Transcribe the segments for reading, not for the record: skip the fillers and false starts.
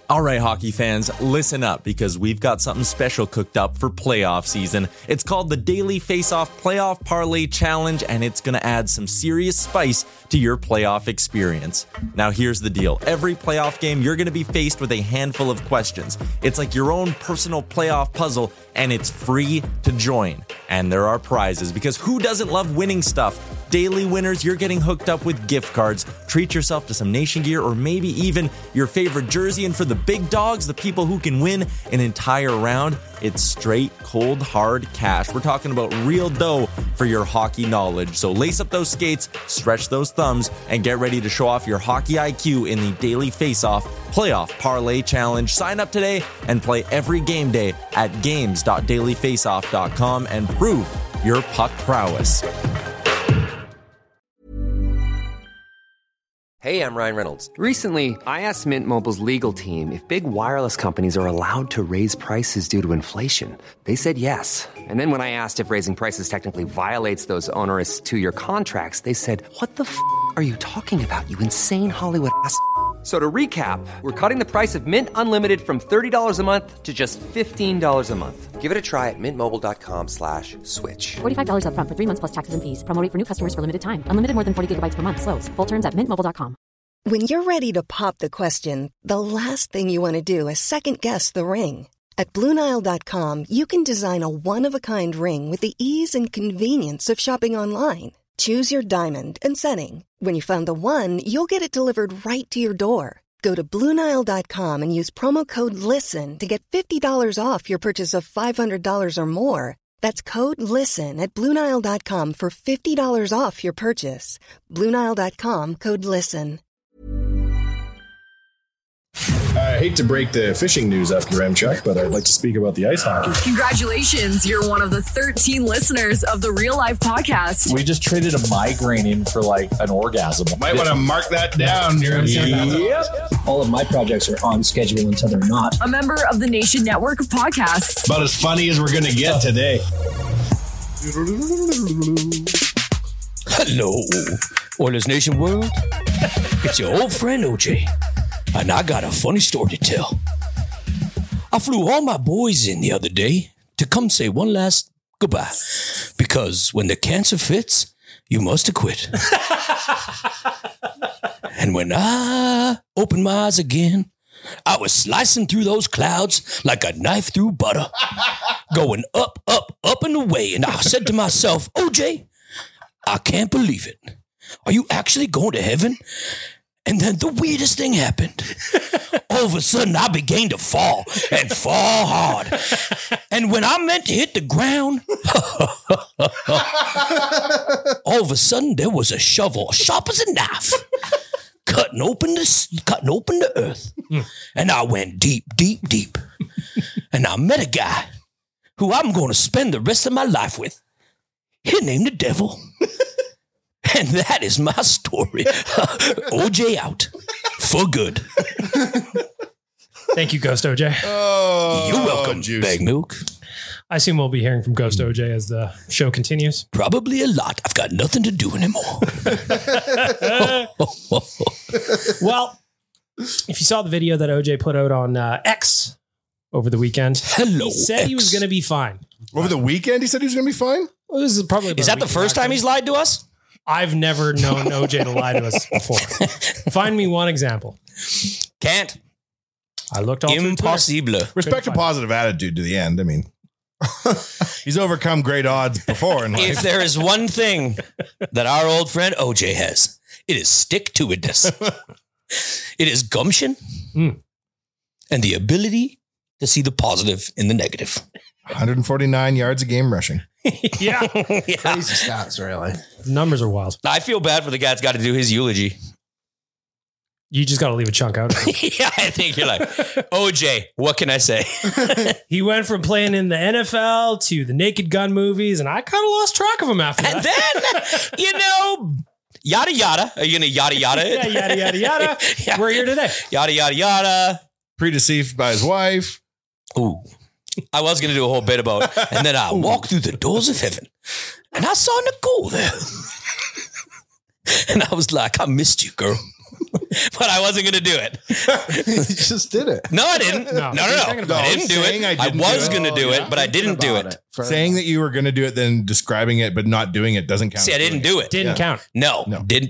All right, hockey fans, listen up because we've got something special cooked up for playoff season. It's called the Daily Face-Off Playoff Parlay Challenge, and it's going to add some serious spice to your playoff experience. Now, here's the deal. Every playoff game, you're going to be faced with a handful of questions. It's like your own personal playoff puzzle, and it's free to join. And there are prizes, because who doesn't love winning stuff? Daily winners, you're getting hooked up with gift cards. Treat yourself to some Nation gear or maybe even your favorite jersey. And for the big dogs, the people who can win an entire round, it's straight, cold, hard cash. We're talking about real dough for your hockey knowledge. So lace up those skates, stretch those thumbs, and get ready to show off your hockey IQ in the Daily Face-Off Playoff Parlay Challenge. Sign up today and play every game day at games.dailyfaceoff.com and prove your puck prowess. Hey, I'm Ryan Reynolds. Recently, I asked Mint Mobile's legal team if big wireless companies are allowed to raise prices due to inflation. They said yes. And then when I asked if raising prices technically violates those onerous 2-year contracts, they said, "What the f*** are you talking about, you insane Hollywood ass?" So to recap, we're cutting the price of Mint Unlimited from $30 a month to just $15 a month. Give it a try at mintmobile.com/switch. $45 up front for 3 months plus taxes and fees. Promo rate for new customers for limited time. Unlimited more than 40 gigabytes per month. Slows full terms at mintmobile.com. When you're ready to pop the question, the last thing you want to do is second-guess the ring. At BlueNile.com, you can design a one-of-a-kind ring with the ease and convenience of shopping online. Choose your diamond and setting. When you find the one, you'll get it delivered right to your door. Go to BlueNile.com and use promo code LISTEN to get $50 off your purchase of $500 or more. That's code LISTEN at BlueNile.com for $50 off your purchase. BlueNile.com, code LISTEN. I hate to break the fishing news after Chuck, but I'd like to speak about the ice hockey. Congratulations, you're one of the 13 listeners of the Real Life Podcast. We just traded a migraine in for like an orgasm. Might want to mark that down. Yep. All of my projects are on schedule until they're not. A member of the Nation Network of Podcasts. About as funny as we're going to get today. Hello, Oilers Nation world. It's your old friend OJ. And I got a funny story to tell. I flew all my boys in the other day to come say one last goodbye. Because when the cancer fits, you must have quit. And when I opened my eyes again, I was slicing through those clouds like a knife through butter. Going up, up, up and away. And I said to myself, OJ, I can't believe it. Are you actually going to heaven? And then the weirdest thing happened. All of a sudden, I began to fall and fall hard. And when I meant to hit the ground, all of a sudden, there was a shovel, sharp as a knife, cutting open the earth. And I went deep, deep, deep. And I met a guy who I'm going to spend the rest of my life with. His name the devil. And that is my story. OJ out for good. Thank you, Ghost OJ. Oh, you're welcome, Bag Milk. I assume we'll be hearing from Ghost OJ as the show continues. Probably a lot. I've got nothing to do anymore. Well, if you saw the video that OJ put out on X over the weekend, he said X. he was going to be fine. Over the weekend, he said he was going to be fine? Well, this is probably Is that the first time he's lied to us? I've never known OJ to lie to us before. Find me one example. Can't. I looked all through Impossible. Respect a positive attitude to the end. I mean, he's overcome great odds before in life. If there is one thing that our old friend OJ has, it is stick-to-itness. It is gumption and the ability to see the positive in the negative. 149 yards a game rushing. Yeah. Yeah. Crazy stats, really. Numbers are wild. I feel bad for the guy that's got to do his eulogy. You just got to leave a chunk out. Yeah, I think you're like, OJ, what can I say? He went from playing in the NFL to the Naked Gun movies, and I kind of lost track of him after that. And then, yada, yada. Are you going to yada, yada? Yeah, yada, yada, yada. Yeah. We're here today. Yada, yada, yada. Predeceived by his wife. Ooh. I was going to do a whole bit about, and then I walked through the doors of heaven, and I saw Nicole there. And I was like, I missed you, girl. but I wasn't going to do it. You just did it. No, I didn't. No. I didn't do it. I was going to do it, but I didn't do it. Saying that you were going to do it, then describing it, but not doing it doesn't count. See, I didn't do it. Didn't count. No, didn't.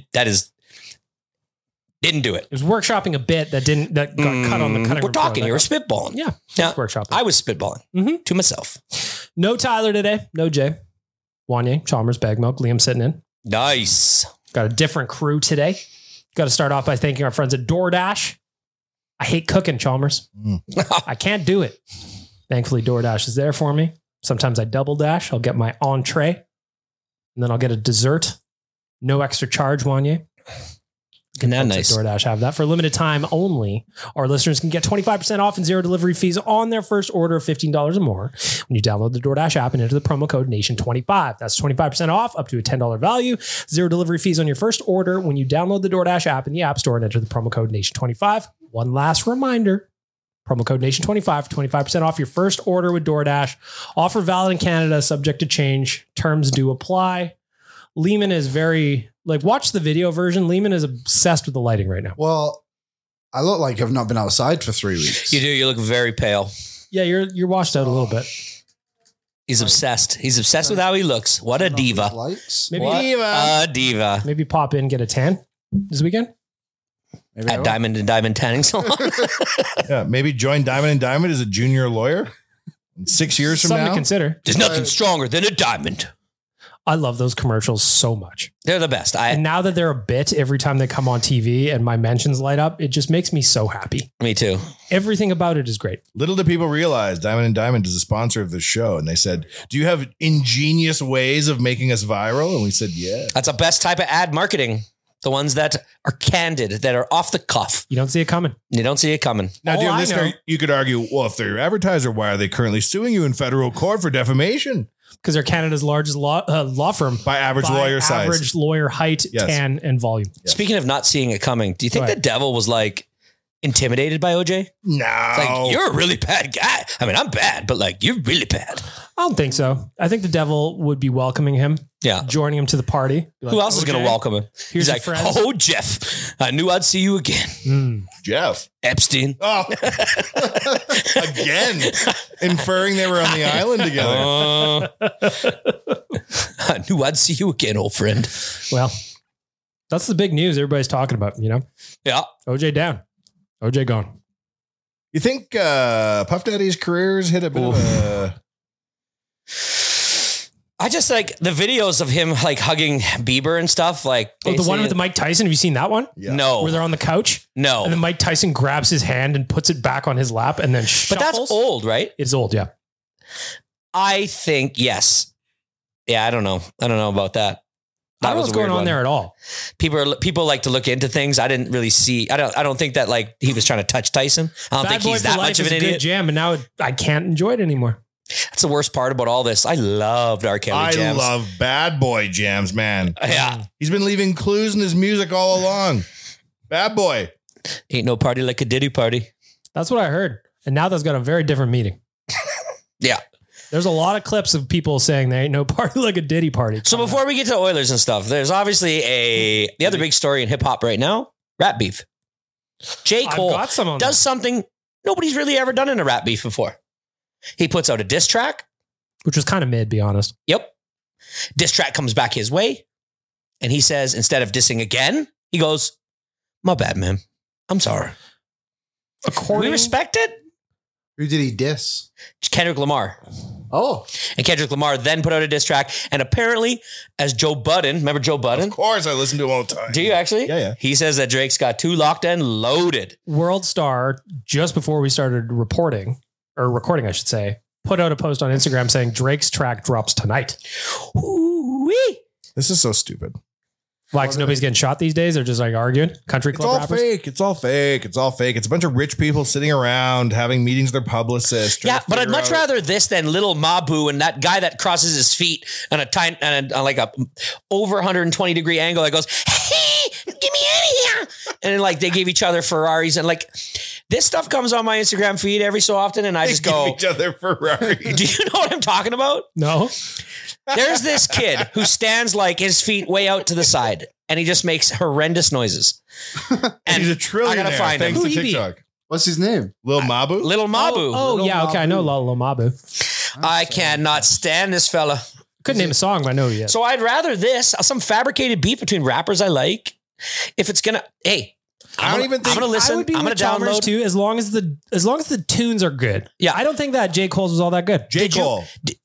Didn't do it. It was workshopping a bit that got cut on the cutting. We're talking. You were spitballing. Yeah. Workshopping. I was spitballing to myself. No Tyler today. No Jay. Wanye, Chalmers, Bag Milk, Liam sitting in. Nice. Got a different crew today. Got to start off by thanking our friends at DoorDash. I hate cooking, Chalmers. I can't do it. Thankfully, DoorDash is there for me. Sometimes I double dash. I'll get my entree and then I'll get a dessert. No extra charge, Wanye. Nice. DoorDash have that for a limited time only. Our listeners can get 25% off and 0 delivery fees on their first order of $15 or more when you download the DoorDash app and enter the promo code NATION25. That's 25% off up to a $10 value. 0 delivery fees on your first order when you download the DoorDash app in the App Store and enter the promo code NATION25. One last reminder. Promo code NATION25 for 25% off your first order with DoorDash. Offer valid in Canada, subject to change. Terms do apply. Lehman is very, watch the video version. Lehman is obsessed with the lighting right now. Well, I look like I've not been outside for 3 weeks. You do. You look very pale. Yeah, you're washed out a little bit. He's obsessed. He's obsessed with how he looks. What a diva. Maybe a diva. Maybe pop in, get a tan this weekend. Maybe at Diamond and Diamond Tanning Salon. Yeah, maybe join Diamond and Diamond as a junior lawyer. 6 years from Something now, to consider. There's nothing stronger than a diamond. I love those commercials so much. They're the best. And now that they're a bit every time they come on TV and my mentions light up, it just makes me so happy. Me too. Everything about it is great. Little do people realize Diamond and Diamond is a sponsor of this show. And they said, do you have ingenious ways of making us viral? And we said, yeah. That's the best type of ad marketing. The ones that are candid, that are off the cuff. You don't see it coming. You don't see it coming. Now, dear listener, you could argue, well, if they're your advertiser, why are they currently suing you in federal court for defamation? Because they're Canada's largest law firm. By average lawyer size. Average lawyer height, tan, and volume. Yes. Speaking of not seeing it coming, do you think the devil was intimidated by OJ? No. You're a really bad guy. I mean, I'm bad, but you're really bad. I don't think so. I think the devil would be welcoming him. Yeah. Joining him to the party. Who else is going to welcome him? Here's He's like, oh, Jeff, I knew I'd see you again. Jeff. Epstein. Oh, again. Inferring they were on the island together. I knew I'd see you again, old friend. Well, that's the big news everybody's talking about, Yeah. OJ down. OJ gone. You think Puff Daddy's career's hit a bit of a... I just the videos of him hugging Bieber and stuff. The one with the Mike Tyson. Have you seen that one? Yeah. No. Where they're on the couch? No. And then Mike Tyson grabs his hand and puts it back on his lap and then shuffles. But that's old, right? It's old, yeah. I think, yes. Yeah, I don't know. I don't know about that. I don't know what's going on there at all. People like to look into things. I didn't really see. I don't think that he was trying to touch Tyson. I don't think he's that much of an idiot. Good jam, and now I can't enjoy it anymore. That's the worst part about all this. I loved R. Kelly jams. I love Bad Boy jams, man. Yeah. He's been leaving clues in his music all along. Bad Boy. Ain't no party like a Diddy party. That's what I heard. And now that's got a very different meaning. Yeah. There's a lot of clips of people saying there ain't no party like a Diddy party. So before we get to Oilers and stuff, there's obviously the other big story in hip hop right now, rap beef. J. Cole does something nobody's really ever done in a rap beef before. He puts out a diss track. Which was kind of mid, be honest. Yep. Diss track comes back his way. And he says, instead of dissing again, he goes, my bad, man. I'm sorry. We respect it. Who did he diss? Kendrick Lamar. Oh. And Kendrick Lamar then put out a diss track. And apparently, as Joe Budden, remember Joe Budden? Of course, I listen to him all the time. Do you actually? Yeah. He says that Drake's got too locked and loaded. World Star, just before we started recording, I should say, put out a post on Instagram saying Drake's track drops tonight. Ooh-wee. This is so stupid. Why? Because nobody's getting shot these days? They're just arguing? Country club rappers? It's all fake. It's a bunch of rich people sitting around having meetings with their publicists. Yeah, but I'd much rather this than Little Mabu and that guy that crosses his feet on a over 120 degree angle that goes, hey, get me out of here. And they gave each other Ferraris and This stuff comes on my Instagram feed every so often, and I just go, each other Ferrari. do you know what I'm talking about? No. There's this kid who stands like his feet way out to the side, and he just makes horrendous noises. And he's a trillionaire. I gotta find him. Thanks to TikTok. What's his name? Lil Mabu? Little Mabu. Oh, Lil yeah. Okay. I know Lil Mabu. I cannot stand this fella. Couldn't name a song, but I know he is. So I'd rather some fabricated beef between rappers I like. If it's gonna, I'm gonna listen. I would be I'm gonna with Chalmers download too, as long as the tunes are good. Yeah. I don't think that J. Cole's was all that good. J. Cole,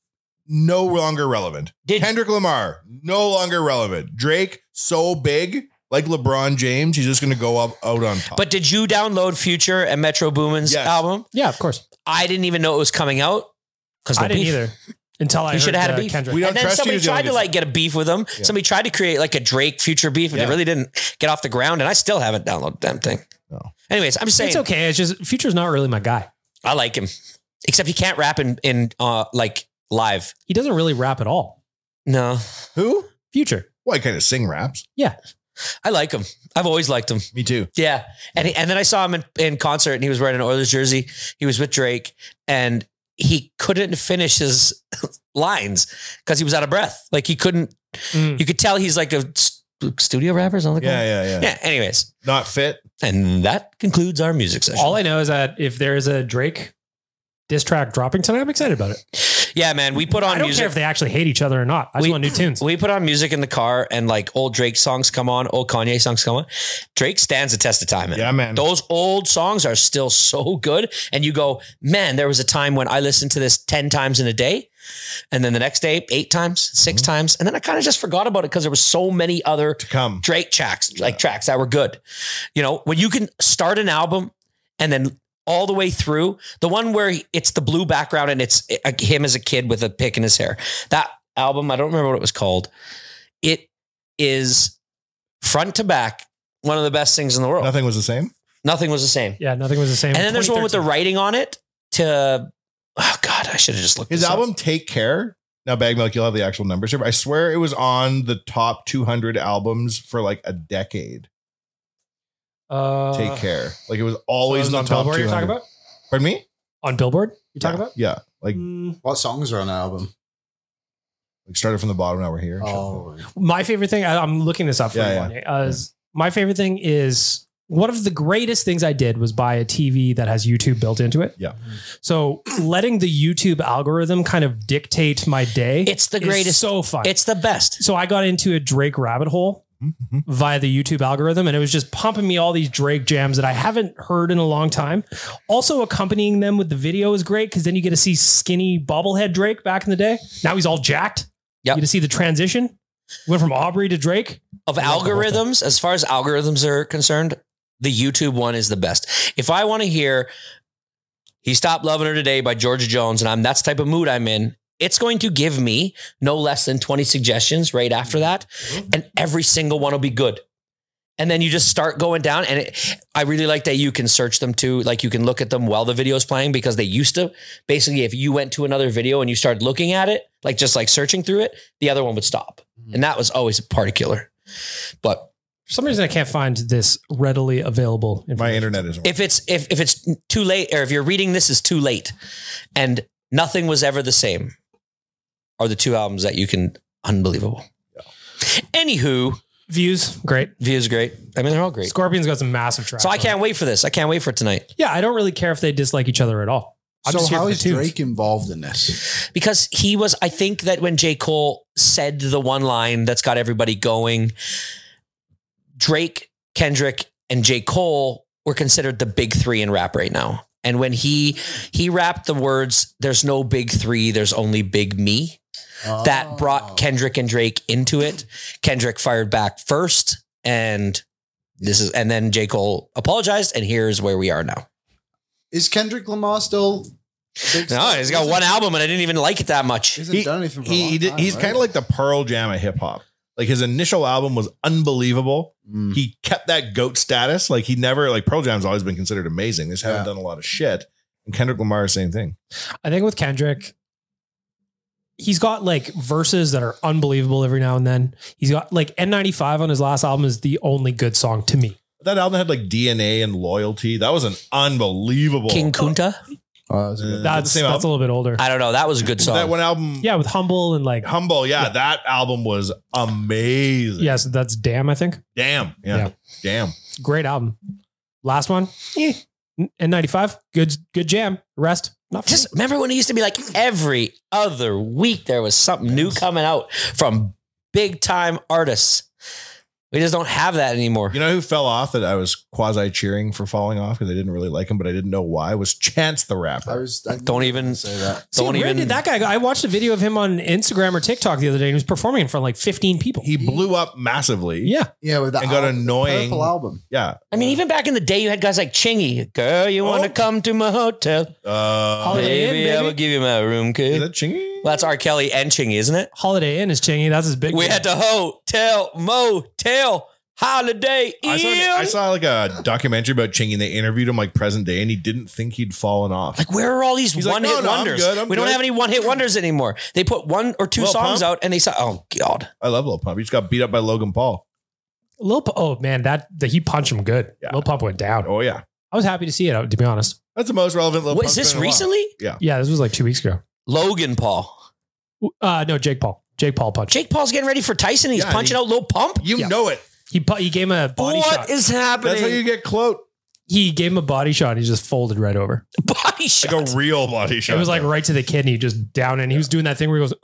no longer relevant. Kendrick Lamar, no longer relevant. Drake, so big, like LeBron James, he's just going to go out on top. But did you download Future and Metro Boomin's album? Yeah, of course. I didn't even know it was coming out. I didn't either. Until I should heard have had a beef. Kendrick. And then somebody tried to like get a beef with him. Yeah. Somebody tried to create like a Drake Future beef, and it really didn't get off the ground. And I still haven't downloaded that damn thing. No. Anyways, I'm just saying It's okay. It's just Future's not really my guy. I like him, except he can't rap in like live. He doesn't really rap at all. No. Who? Future. Well, he kind of sing raps. Yeah. I like him. I've always liked him. Me too. Yeah. And then I saw him in concert, and he was wearing an Oilers jersey. He was with Drake, and he couldn't finish his lines because he was out of breath. Like he couldn't, you could tell he's like a studio rapper. Something like that. Yeah. Anyways. Not fit. And that concludes our music session. All I know is that if there is a Drake diss track dropping tonight, I'm excited about it. Yeah, man. We put on I don't music. care if they actually hate each other or not. I just want new tunes. We put on music in the car, and like old Drake songs come on, old Kanye songs come on. Drake stands the test of time. Man. Yeah, man. Those old songs are still so good. And you go, man, there was a time when I listened to this 10 times in a day. And then the next day, 8 times, 6 times. And then I kind of just forgot about it because there was so many other Drake tracks, tracks that were good. You know, when you can start an album and then all the way through, the one where it's the blue background and it's him as a kid with a pick in his hair. That album, I don't remember what it was called. It is front to back one of the best things in the world. Nothing was the same. Nothing was the same. Yeah, nothing was the same. And then there's one with the writing on it to, oh God, I should have just looked His this album, up. Take Care. Now, Bag Milk, you'll have the actual numbers here, but I swear it was on the top 200 albums for like a decade. Take Care. Like it was always So it was in the on top Billboard 200. you're talking about? Pardon me? On Billboard, you're talking about? Yeah. Like, What songs are on the album? like started from the bottom, now we're here. Oh, My favorite thing, I'm looking this up for Yeah, you, is my favorite thing is one of the greatest things I did was buy a TV that has YouTube built into it. Yeah. So letting the YouTube algorithm kind of dictate my day. It's the is greatest. so fun. It's the best. So I got into a Drake rabbit hole via the YouTube algorithm, and it was just pumping me all these Drake jams that I haven't heard in a long time. Also accompanying them with the video is great because then you get to see skinny bobblehead Drake back in the day. Now he's all jacked. Yep. You get to see the transition. Went from Aubrey to Drake. Of algorithms, as far as algorithms are concerned, the YouTube one is the best. If I want to hear He Stopped Loving Her Today by Georgia Jones, and that's the type of mood I'm in, it's going to give me no less than 20 suggestions right after that. And every single one will be good. And then you just start going down. And I really like that you can search them too. Like you can look at them while the video is playing, because they used to basically, if you went to another video and you started looking at it, like just like searching through it, the other one would stop. And that was always a party killer. But for some reason I can't find this readily available. My internet is if it's too late, or if you're reading this is too late, and Nothing Was Ever the Same are the 2 albums that you can, unbelievable. Yeah. Anywho, Views, great. Views, great. I mean, they're all great. Scorpions got some massive tracks. So I can't wait for this. I can't wait for tonight. Yeah, I don't really care if they dislike each other at all. I'm so just here how for the is tunes. Drake involved in this? Because he was, I think that when J. Cole said the one line that's got everybody going, Drake, Kendrick, and J. Cole were considered the big 3 in rap right now. And when he rapped the words, "There's no big 3, there's only big me," that brought Kendrick and Drake into it. Kendrick fired back first, and then J. Cole apologized, and here's where we are now. Is Kendrick Lamar still? No, he's got one album, and I didn't even like it that much. He hasn't done anything for a long time, He's right? kind of like the Pearl Jam of hip hop. Like his initial album was unbelievable. He kept that GOAT status. Like he never, like Pearl Jam's always been considered amazing. They just haven't done a lot of shit. And Kendrick Lamar, same thing. I think with Kendrick, he's got like verses that are unbelievable every now and then. He's got like N95 on his last album is the only good song to me. That album had like DNA and Loyalty. That was an unbelievable King Kunta. That's the same a album? little bit older. I don't know. That was a good song. That one album, Yeah, with Humble and like Humble. Yeah, that album was amazing. yes, that's Damn. I think Damn. Yeah. Yeah. Damn. great album. Last one, N95, good jam. Rest, not for Just remember when it used to be like every other week there was something new coming out from big time artists. We just don't have that anymore. You know who fell off that I was quasi cheering for falling off because I didn't really like him, but I didn't know why? Was Chance the Rapper. Don't even say that. See, where did that guy go? I watched a video of him on Instagram or TikTok the other day and he was performing in front of like 15 people. He blew up massively. Yeah. Yeah, with that And got album, annoying. Purple album. Yeah. I mean, even back in the day, you had guys like Chingy. Girl, you want to come to my hotel? Holiday Inn, Baby, I will give you my room key. Is that Chingy? Well, that's R. Kelly and Chingy, isn't it? Holiday Inn is Chingy. That's his big We one. had to hotel, motel, Holiday Inn. I saw like a documentary about Chingy and they interviewed him like present day and he didn't think he'd fallen off. Like, where are all these He's like, one-hit "No, I'm wonders? good, I'm we don't good." have any one-hit wonders anymore. They put one or two Lil songs Pump? out and they saw, oh, God. I love Lil Pump. He just got beat up by Logan Paul. Oh man, he punched him good. Yeah. Lil Pump went down. Oh yeah. I was happy to see it, to be honest. That's the most relevant Lil Pump. Was this recently? Yeah. Yeah, this was like 2 weeks ago. Logan Paul. No, Jake Paul. Jake Paul punched. Jake Paul's getting ready for Tyson. He's Yeah, punching out Lil Pump. You Yeah. know it. He gave him a body shot. What is happening? That's how you get clout. He gave him a body shot and he just folded right over. Body shot. Like a real body shot. It was like right to the kidney, just down, and he was doing that thing where he goes,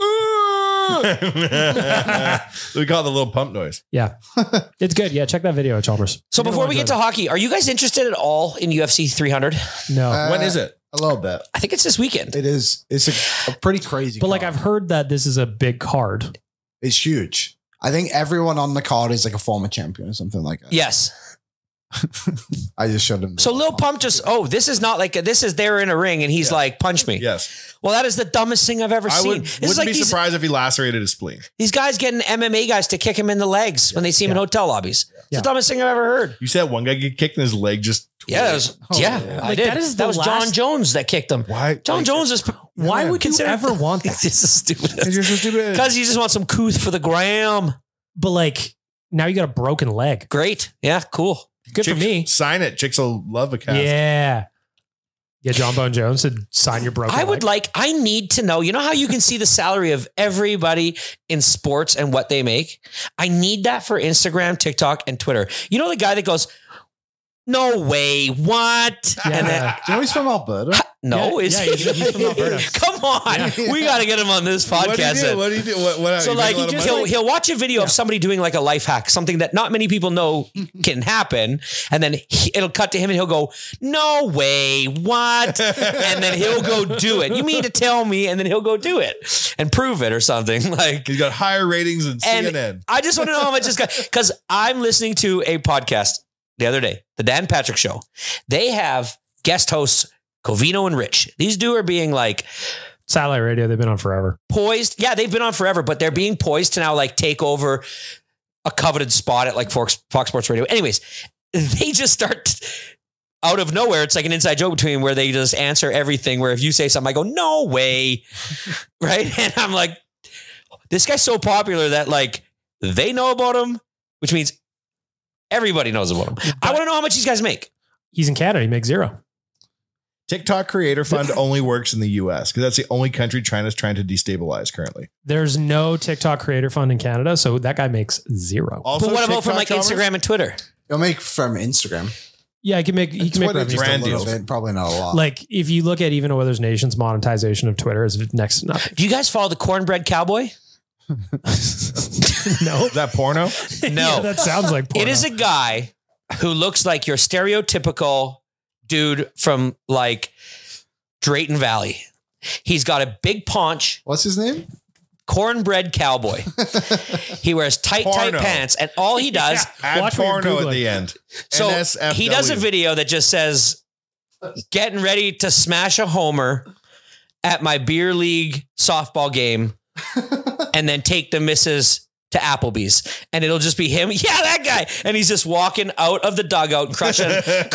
we call it the Lil Pump noise. yeah. It's good. Yeah, check that video at Chalmers. So before we get to hockey, are you guys interested at all in UFC 300? No. When is it? A little bit. I think it's this weekend. It is. It's a pretty crazy. But like card. I've heard that this is a big card. It's huge. I think everyone on the card is like a former champion or something like that. Yes. I just showed him. So Lil Pump just, this is not like, this is they're in a ring and he's like, punch me. Yes. Well, that is the dumbest thing I've ever I seen. wouldn't This is like be surprised if he lacerated his spleen. these guys getting MMA guys to kick him in the legs when they see him in hotel lobbies. It's the dumbest thing I've ever heard. You said one guy get kicked in his leg just. Yeah, I Like, did. that is That the was John last- Jones that kicked him. Why? John Jones is. Why would you consider ever want that? This is stupid. You're so stupid. Because you just want some couth for the gram. But like now you got a broken leg. Great. Yeah, cool. Good for me. Sign it. Chicks will love a cast. Yeah. Yeah, John Bone Jones to sign your broken leg. I need to know, you know how you can see the salary of everybody in sports and what they make? I need that for Instagram, TikTok, and Twitter. You know the guy that goes, no way, what? Yeah. And then, Do you know he's from Alberta? no, Yeah, is yeah, he? he's from Alberta. Come on. We got to get him on this podcast. then. What do you do? What So you like make a lot of money? he'll watch a video of somebody doing like a life hack, something that not many people know can happen, and then it'll cut to him and he'll go, "No way, what?" And then he'll go do it. You mean to tell me? And then he'll go do it and prove it or something like. He's got higher ratings than And CNN. I just want to know how much this guy, because I'm listening to a podcast the other day, the Dan Patrick Show. They have guest hosts Covino and Rich. These two are being like Satellite radio, they've been on forever. poised. Yeah, they've been on forever, but they're being poised to now like take over a coveted spot at like Fox Sports Radio. Anyways, they just start out of nowhere. It's like an inside joke between where they just answer everything. Where if you say something, I go, "No way," right? And I'm like, this guy's so popular that like they know about him, which means everybody knows about him. I want to know how much these guys make. He's in Canada. He makes zero. TikTok Creator Fund only works in the US because that's the only country China's trying to destabilize currently. There's no TikTok creator fund in Canada, so that guy makes zero. Also, But what about from TikTok like Chalmers? Instagram and Twitter? He'll make from Instagram. Yeah, he can make Twitter revenue. just a brand little deals. bit, probably not a lot. Like if you look at even Oilers Nation's monetization of Twitter is next to nothing. Do you guys follow the Cornbread Cowboy? No. Is that porno? No. Yeah, that sounds like porno. It is a guy who looks like your stereotypical dude from like Drayton Valley. He's got a big paunch, What's his name? Cornbread Cowboy. He wears tight Porno. pants, and all he does. Add Watch what you're porno at Googling. the end. So NSFW. he does a video that just says, "Getting ready to smash a homer at my beer league softball game, and then take the missus to Applebee's." And it'll just be him. Yeah, that guy. And he's just walking out of the dugout, crushing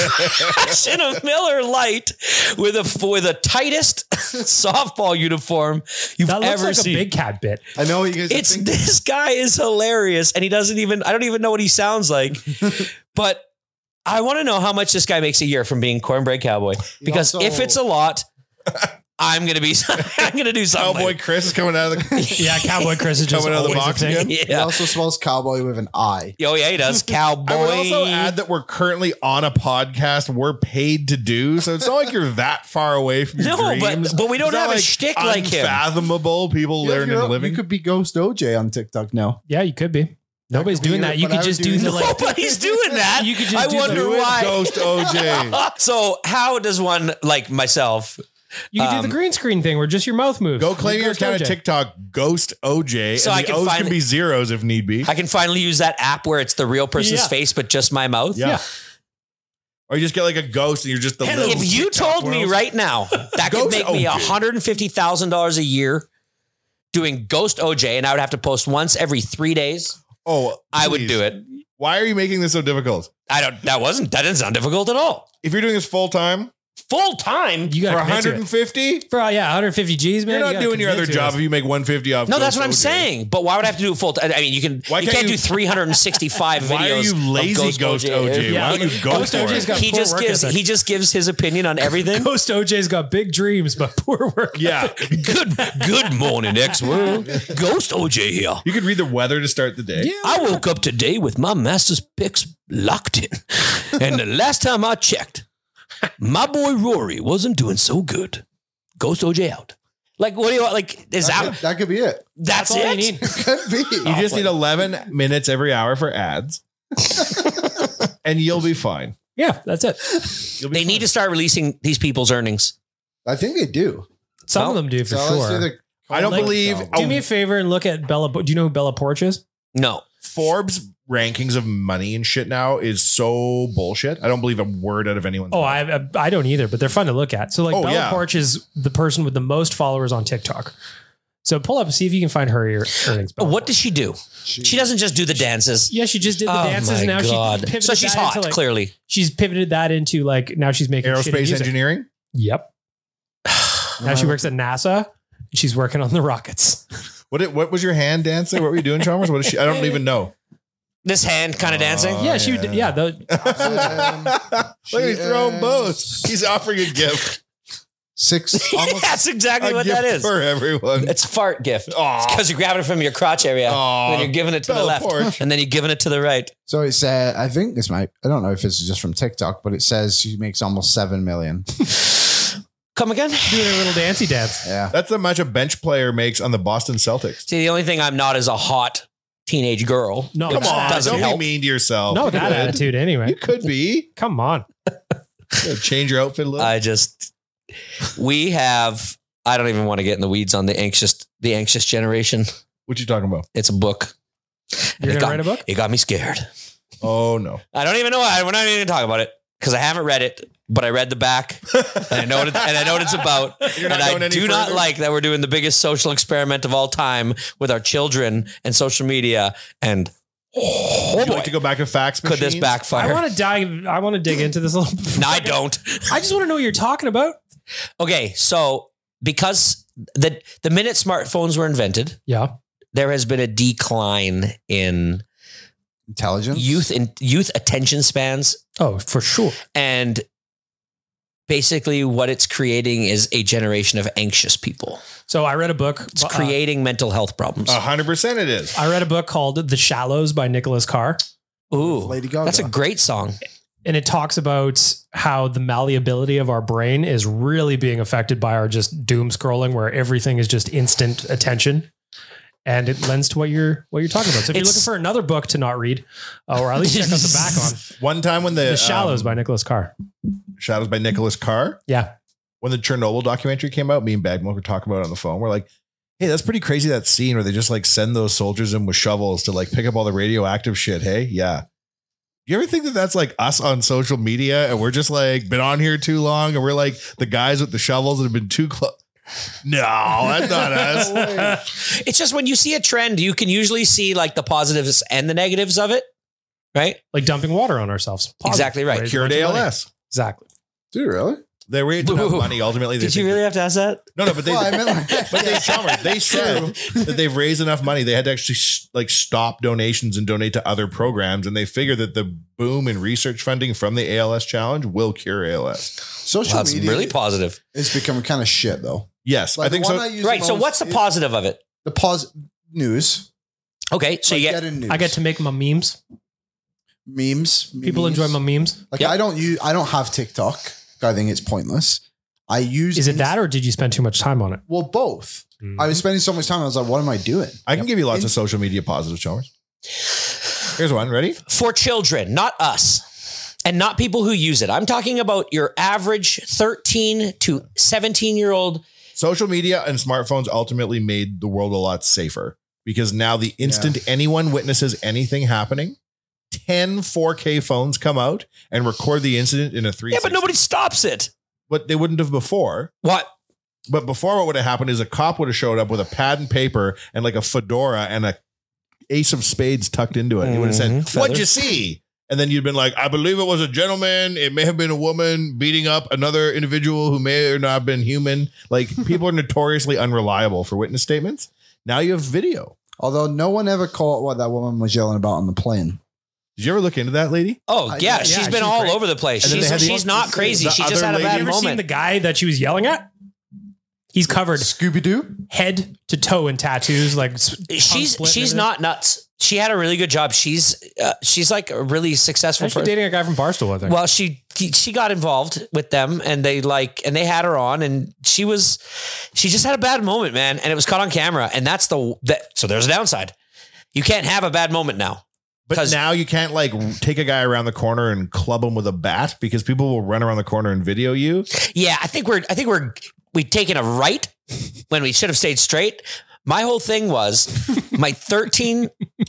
a Miller Lite with the tightest softball uniform you've that looks ever like seen. a Big Cat bit. I know what you guys are It's thinking. this guy is hilarious, and he doesn't even. I don't even know what he sounds like, but I want to know how much this guy makes a year from being Cornbread Cowboy. Because if it's a lot, I'm gonna do something. Cowboy Chris is coming out of the Yeah, Cowboy Chris is just coming out of the always a box thing. again. He Yeah. also spells cowboy with an I. Oh yeah, he does. Cowboy. I would also add that we're currently on a podcast we're paid to do, so it's not like you're that far away from your No, dreams. but we don't It's not have a shtick like him. Unfathomable people learning and living. You could be Ghost OJ on TikTok now. Yeah, you could be. Nobody's could be doing you, that. You but I could would just do do the the- like. Nobody's doing that. You could just I do wonder the- why. Ghost OJ. So how does one like myself? You could do the green screen thing where just your mouth moves. Go claim your Ghost account OJ. of TikTok, Ghost OJ, So and I the can O's finally- can be zeros if need be. I can finally use that app where it's the real person's Yeah. face, but just my mouth. Yeah. Or you just get like a ghost and you're just the little If you TikTok told me world. right now that could Ghost make me OJ. $150,000 a year doing Ghost OJ, and I would have to post once every 3 days, I would please. do it. Why are you making this so difficult? That didn't sound difficult at all. If you're doing this full time Full time. You for got 150, for 150 G's, man. you're you not gotta doing your other commit to job this. if you make 150 off. No, that's Ghost what I'm OJ. saying. But why would I have to do it full time? I mean, you Why can't can't do you- 365 videos. Why are you lazy, of Ghost OJ? Yeah, Why don't you go Ghost for OJ's it? got poor work ethic. He just gives his opinion on everything. Ghost OJ's got big dreams, but poor work. Yeah, Good morning, X World. Ghost OJ here. you could read the weather to start the day. I woke up today with my master's picks locked in. And the last time I checked, my boy Rory wasn't doing so good. Ghost OJ out. Like, what do you want? Like, is That could be it. that's all you it? need. Could be. You just need 11 minutes every hour for ads, and you'll be fine. Yeah, that's it. You'll be They fine. need to start releasing these people's earnings. I think they do. Some Well, of them do for So let's do sure. the- I don't Like, believe Do me a favor and look at Bella. Do you know who Bella Porch is? No. Forbes rankings of money and shit now is so bullshit. I don't believe a word out of anyone's Oh, mouth. I don't either, but they're fun to look at. So like Oh, Bella yeah. Porch is the person with the most followers on TikTok. So pull up and see if you can find her earnings. Bella What Porch. does she do? She doesn't just do the dances. Yeah, she just did the Oh dances my and now God. she pivoted So she's that hot, into, like, clearly. She's pivoted that into like now she's making shitty Aerospace music. engineering. Yep. Now she works at NASA. She's working on the rockets. What was your hand dancing? What were you doing, Chalmers? What is she? I don't even know. This hand kind of dancing. Yeah, she would. Yeah, Look, he's throwing both. He's offering a gift. That's exactly A what that gift is. for everyone. It's fart gift. Aw. Because you're grabbing it from your crotch area. Aw. Then you're giving it to the Bella left. Porch. And then you're giving it to the right. So it's I think this might, I don't know if it's just from TikTok, but it says she makes almost 7 million. Come again? doing a little dancey dance. Yeah. That's how much a bench player makes on the Boston Celtics. See, the only thing I'm not is a hot teenage girl. No, Which Come on, doesn't don't help. be mean to yourself. No, You that could. attitude anyway. You could be. Come on. Change your outfit a little. I don't even want to get in the weeds on the anxious generation. What you talking about? It's a book. You're It gonna got- write a book? It got me scared. Oh no. I don't even know why. We're not even going to talk about it because I haven't read it, but I read the back and I know what it's about. You're not And going I any do not further? like that we're doing the biggest social experiment of all time with our children and social media. And Would you like to go back to fax could this machines? backfire? I want to dig into this a little bit. No, I don't. I just want to know what you're talking about. Okay, so because the minute smartphones were invented, Yeah. there has been a decline in Intelligence. youth attention spans, Oh, for sure. and basically what it's creating is a generation of anxious people. So I read a book. It's creating mental health problems. 100% it is. I read a book called The Shallows by Nicholas Carr. Ooh, Lady Gaga. that's a great song. And it talks about how the malleability of our brain is really being affected by our just doom scrolling, where everything is just instant attention. And it lends to what you're talking about. So if you're looking for another book to not read, or at least check out the back on One time when The Shallows by Nicholas Carr. Shadows by Nicholas Carr. Yeah. When the Chernobyl documentary came out, me and Bagmo were talking about it on the phone. We're like, hey, that's pretty crazy, that scene where they just like send those soldiers in with shovels to like pick up all the radioactive shit. Hey, yeah. You ever think that that's like us on social media and we're just like been on here too long and we're like the guys with the shovels that have been too close? No, that's not us. It's just when you see a trend, you can usually see like the positives and the negatives of it, right? Like dumping water on ourselves. Positive. Exactly right. Raise a Cured bunch of money. ALS. Exactly. Dude, really? They raised enough money. Ultimately, Did you really have to ask that? No, but they, they said that they've raised enough money. They had to actually stop donations and donate to other programs. And they figure that the boom in research funding from the ALS challenge will cure ALS. Social media really positive. It's becoming kind of shit though. Yes, Like, I think the so. one I use Right. So most what's the is positive of it? The news. Okay. So you get news. I get to make my memes. memes. People enjoy my memes. Like I don't have TikTok. I think it's pointless. I use. Is it that, or did you spend too much time on it? Well, both. I was spending so much time. I was like, what am I doing? I can give you lots of social media positive, Chalmers. Here's one. Ready? For children, not us, and not people who use it. I'm talking about your average 13 to 17-year-old. Social media and smartphones ultimately made the world a lot safer because now the instant anyone witnesses anything happening, 10 4K phones come out and record the incident in a 360. Yeah, but nobody stops it. But they wouldn't have before. What? But before, what would have happened is a cop would have showed up with a pad and paper and like a fedora and a ace of spades tucked into it. He would have said, "What'd you see?" And then you'd been like, "I believe it was a gentleman. It may have been a woman beating up another individual who may or not have been human." Like, people are notoriously unreliable for witness statements. Now you have video. Although no one ever caught what that woman was yelling about on the plane. Did you ever look into that lady? Oh, yeah. She's been all over the place. She's not crazy. She just had a bad Have you ever seen moment. the guy that she was yelling at? He's covered Scooby-Doo head to toe in tattoos. Like she's not nuts. She had a really good job. She's like a really successful person. Dating a guy from Barstool, I think. Well, she got involved with them and they had her on and she just had a bad moment, man. And it was caught on camera. And so there's a downside. You can't have a bad moment now. But now you can't take a guy around the corner and club him with a bat because people will run around the corner and video you. Yeah, I think we've taken a right when we should have stayed straight. My whole thing was my 13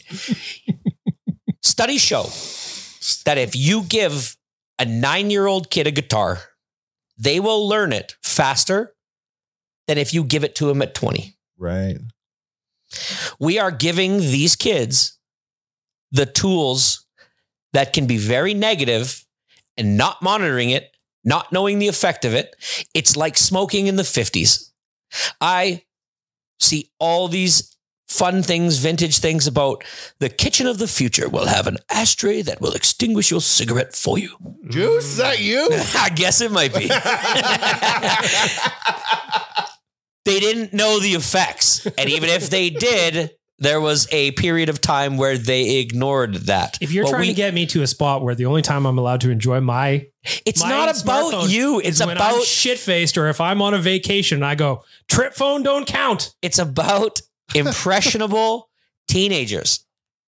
studies show that if you give a 9-year-old kid a guitar, they will learn it faster than if you give it to them at 20. Right. We are giving these kids the tools that can be very negative and not monitoring it, not knowing the effect of it. It's like smoking in the 50s. I see all these fun things, vintage things about the kitchen of the future will have an ashtray that will extinguish your cigarette for you. Juice, is that you? I guess it might be. They didn't know the effects. And even if they did, there was a period of time where they ignored that. If you're trying to get me to a spot where the only time I'm allowed to enjoy my not about you. It's when about I'm shit-faced, or if I'm on a vacation, I go, trip phone don't count. It's about impressionable teenagers.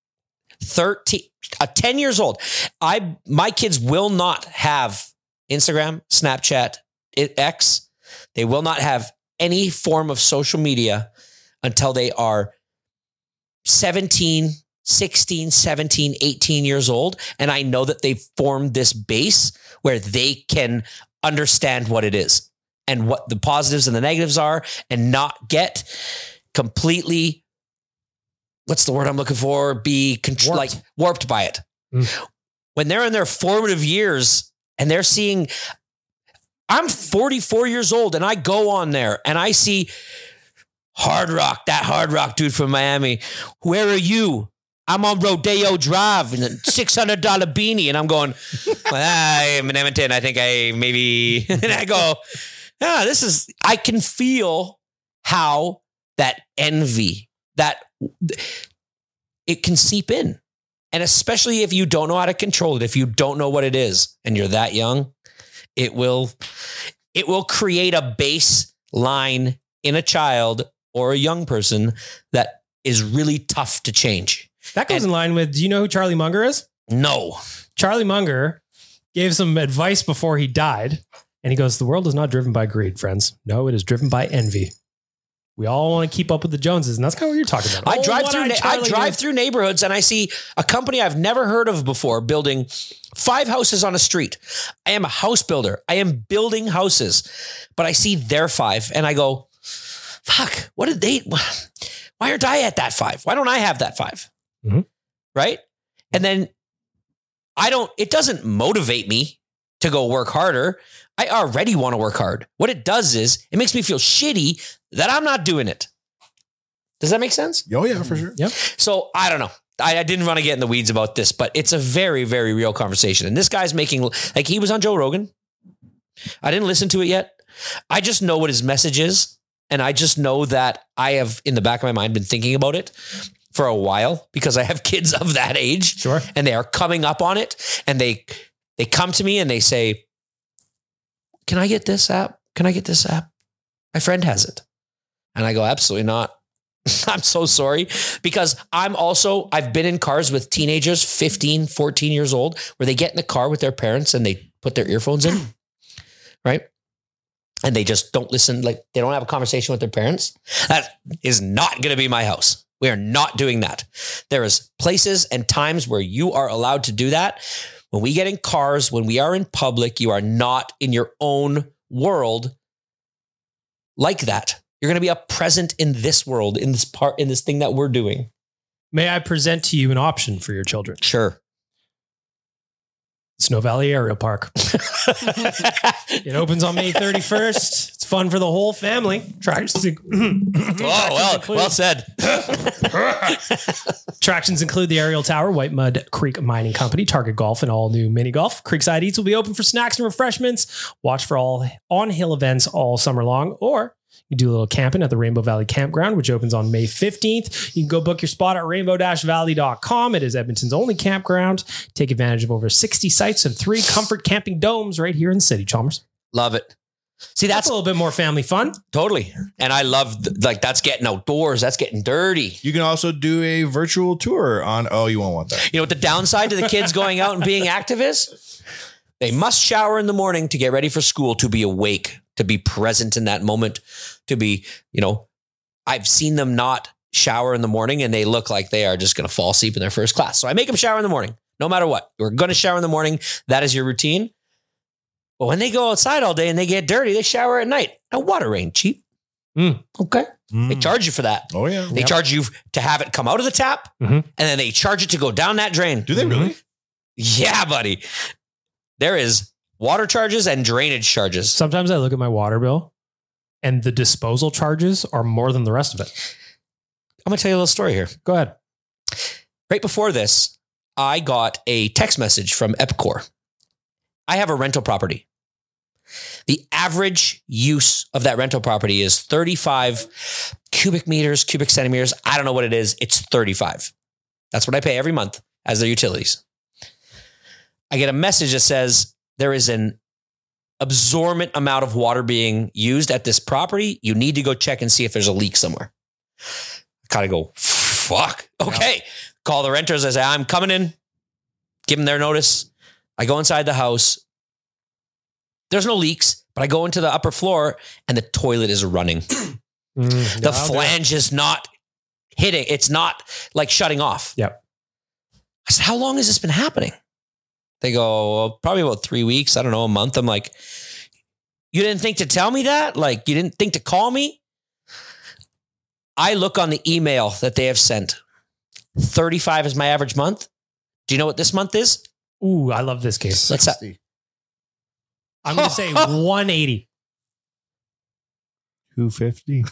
10 years old. My kids will not have Instagram, Snapchat, X. They will not have any form of social media until they are 17, 16, 17, 18 years old. And I know that they've formed this base where they can understand what it is and what the positives and the negatives are and not get completely, what's the word I'm looking for? Warped by it. When they're in their formative years and they're seeing, I'm 44 years old and I go on there and I see that hard rock dude from Miami. Where are you? I'm on Rodeo Drive in a $600 beanie. And I'm going, I'm in Edmonton. I think maybe, and I go, I can feel how that envy, that it can seep in. And especially if you don't know how to control it, if you don't know what it is and you're that young, it will create a baseline in a child or a young person that is really tough to change. That goes in line with, do you know who Charlie Munger is? No. Charlie Munger gave some advice before he died. And he goes, the world is not driven by greed, friends. No, it is driven by envy. We all want to keep up with the Joneses. And that's kind of what you're talking about. I drive through neighborhoods and I see a company I've never heard of before building 5 houses on a street. I am a house builder. I am building houses, but I see their 5 and I go, fuck, why aren't I at that 5? Why don't I have that 5? Mm-hmm. Right. And then it doesn't motivate me to go work harder. I already want to work hard. What it does is it makes me feel shitty that I'm not doing it. Does that make sense? Oh, yeah, for sure. Yep. So I don't know. I didn't want to get in the weeds about this, but it's a very, very real conversation. And this guy's making, like, he was on Joe Rogan. I didn't listen to it yet. I just know what his message is. And I just know that I have, in the back of my mind, been thinking about it for a while because I have kids of that age. Sure. And they are coming up on it. And they come to me and they say, can I get this app? Can I get this app? My friend has it. And I go, absolutely not. I'm so sorry, because I've been in cars with teenagers, 15, 14 years old, where they get in the car with their parents and they put their earphones in, right? And they just don't listen. Like, they don't have a conversation with their parents. That is not going to be my house. We are not doing that. There is places and times where you are allowed to do that. When we get in cars, when we are in public, you are not in your own world like that. You're going to be a present in this world, in this thing that we're doing. May I present to you an option for your children? Sure. Snow Valley Aerial Park. It opens on May 31st. It's fun for the whole family. Well said. Attractions include the Aerial Tower, White Mud Creek Mining Company, Target Golf, and all new mini golf. Creekside Eats will be open for snacks and refreshments. Watch for all on-hill events all summer long, or you do a little camping at the Rainbow Valley Campground, which opens on May 15th. You can go book your spot at rainbow-valley.com. It is Edmonton's only campground. Take advantage of over 60 sites and 3 comfort camping domes right here in the city, Chalmers. Love it. See, that's a little bit more family fun. Totally. And I love, that's getting outdoors. That's getting dirty. You can also do a virtual tour on, you won't want that. You know what the downside to the kids going out and being active is? They must shower in the morning to get ready for school, to be awake, to be present in that moment, to be, I've seen them not shower in the morning and they look like they are just going to fall asleep in their first class. So I make them shower in the morning, no matter what. We're going to shower in the morning. That is your routine. But when they go outside all day and they get dirty, they shower at night. Now, water ain't cheap. Okay. They charge you for that. Oh, yeah. They charge you to have it come out of the tap, and then they charge it to go down that drain. Do they really? Yeah, buddy. There is water charges and drainage charges. Sometimes I look at my water bill and the disposal charges are more than the rest of it. I'm going to tell you a little story here. Go ahead. Right before this, I got a text message from Epicor. I have a rental property. The average use of that rental property is 35 cubic meters, cubic centimeters. I don't know what it is. It's 35. That's what I pay every month as their utilities. I get a message that says there is an absorbent amount of water being used at this property. You need to go check and see if there's a leak somewhere. I kind of go, fuck. Okay. Call the renters. I say, I'm coming in. Give them their notice. I go inside the house. There's no leaks, but I go into the upper floor and the toilet is running. The flange is not hitting. It's not like shutting off. Yep. I said, how long has this been happening? They go, probably about 3 weeks. I don't know, a month. I'm like, you didn't think to tell me that? Like, you didn't think to call me? I look on the email that they have sent. 35 is my average month. Do you know what this month is? Ooh, I love this case. Let's have, I'm going to say 180. 250.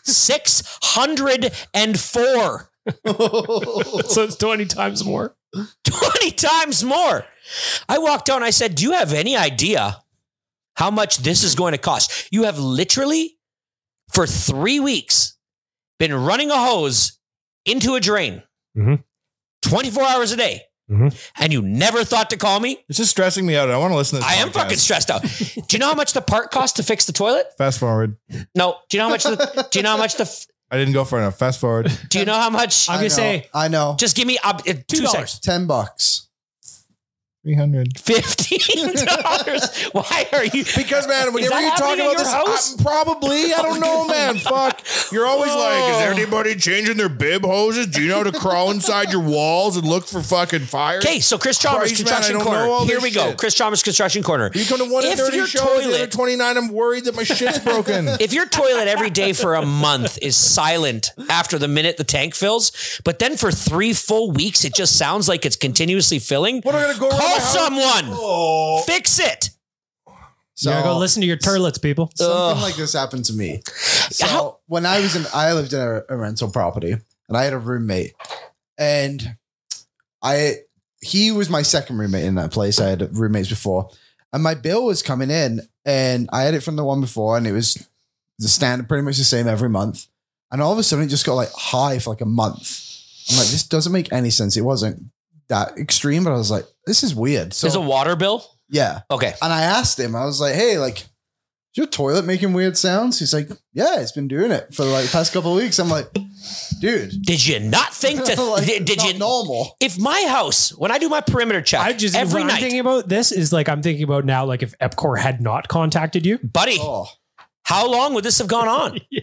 604. So it's 20 times more. 20 times more. I walked out and I said, do you have any idea how much this is going to cost? You have literally, for 3 weeks, been running a hose into a drain 24 hours a day. And you never thought to call me? It's just stressing me out. I want to listen to this. I am fucking stressed out. Do you know how much the part cost to fix the toilet? Fast forward. No. Do you know how much I didn't go far enough. Fast forward. Do you know how much? I'm going to say. I know. Just give me $2. $10. 300. $15. Why are you? Because, man, whenever you talk about this, probably, I don't know, man. Fuck. You're always like, is anybody changing their bib hoses? Do you know how to crawl inside your walls and look for fucking fire? Okay, so Chris Chalmers, Construction Corner. Here we go. Chris Chalmers, Construction Corner. You come to 1 in 30 shows, the other 29, I'm worried that my shit's broken. If your toilet every day for a month is silent after the minute the tank fills, but then for 3 full weeks, it just sounds like it's continuously filling. What am I going to go around Call someone. Fix it. You gotta go listen to your turlets, people. Something like this happened to me. So when I lived in a rental property, and I had a roommate, and he was my second roommate in that place. I had roommates before, and my bill was coming in, and I had it from the one before, and it was the standard, pretty much the same every month. And all of a sudden, it just got like high for like a month. I'm like, this doesn't make any sense. It wasn't that extreme, but I was like, this is weird. So Is a water bill? yeah. Okay. And I asked him, I was like, hey, like, is your toilet making weird sounds? He's like, yeah, it's been doing it for like the past couple of weeks. I'm like, dude. Did you not think to, Like, did not you, normal? if my house, when I do my perimeter check every what night, I'm thinking about this is like, I'm thinking about now, like if Epcor had not contacted you. buddy, how long would this have gone on? Yeah.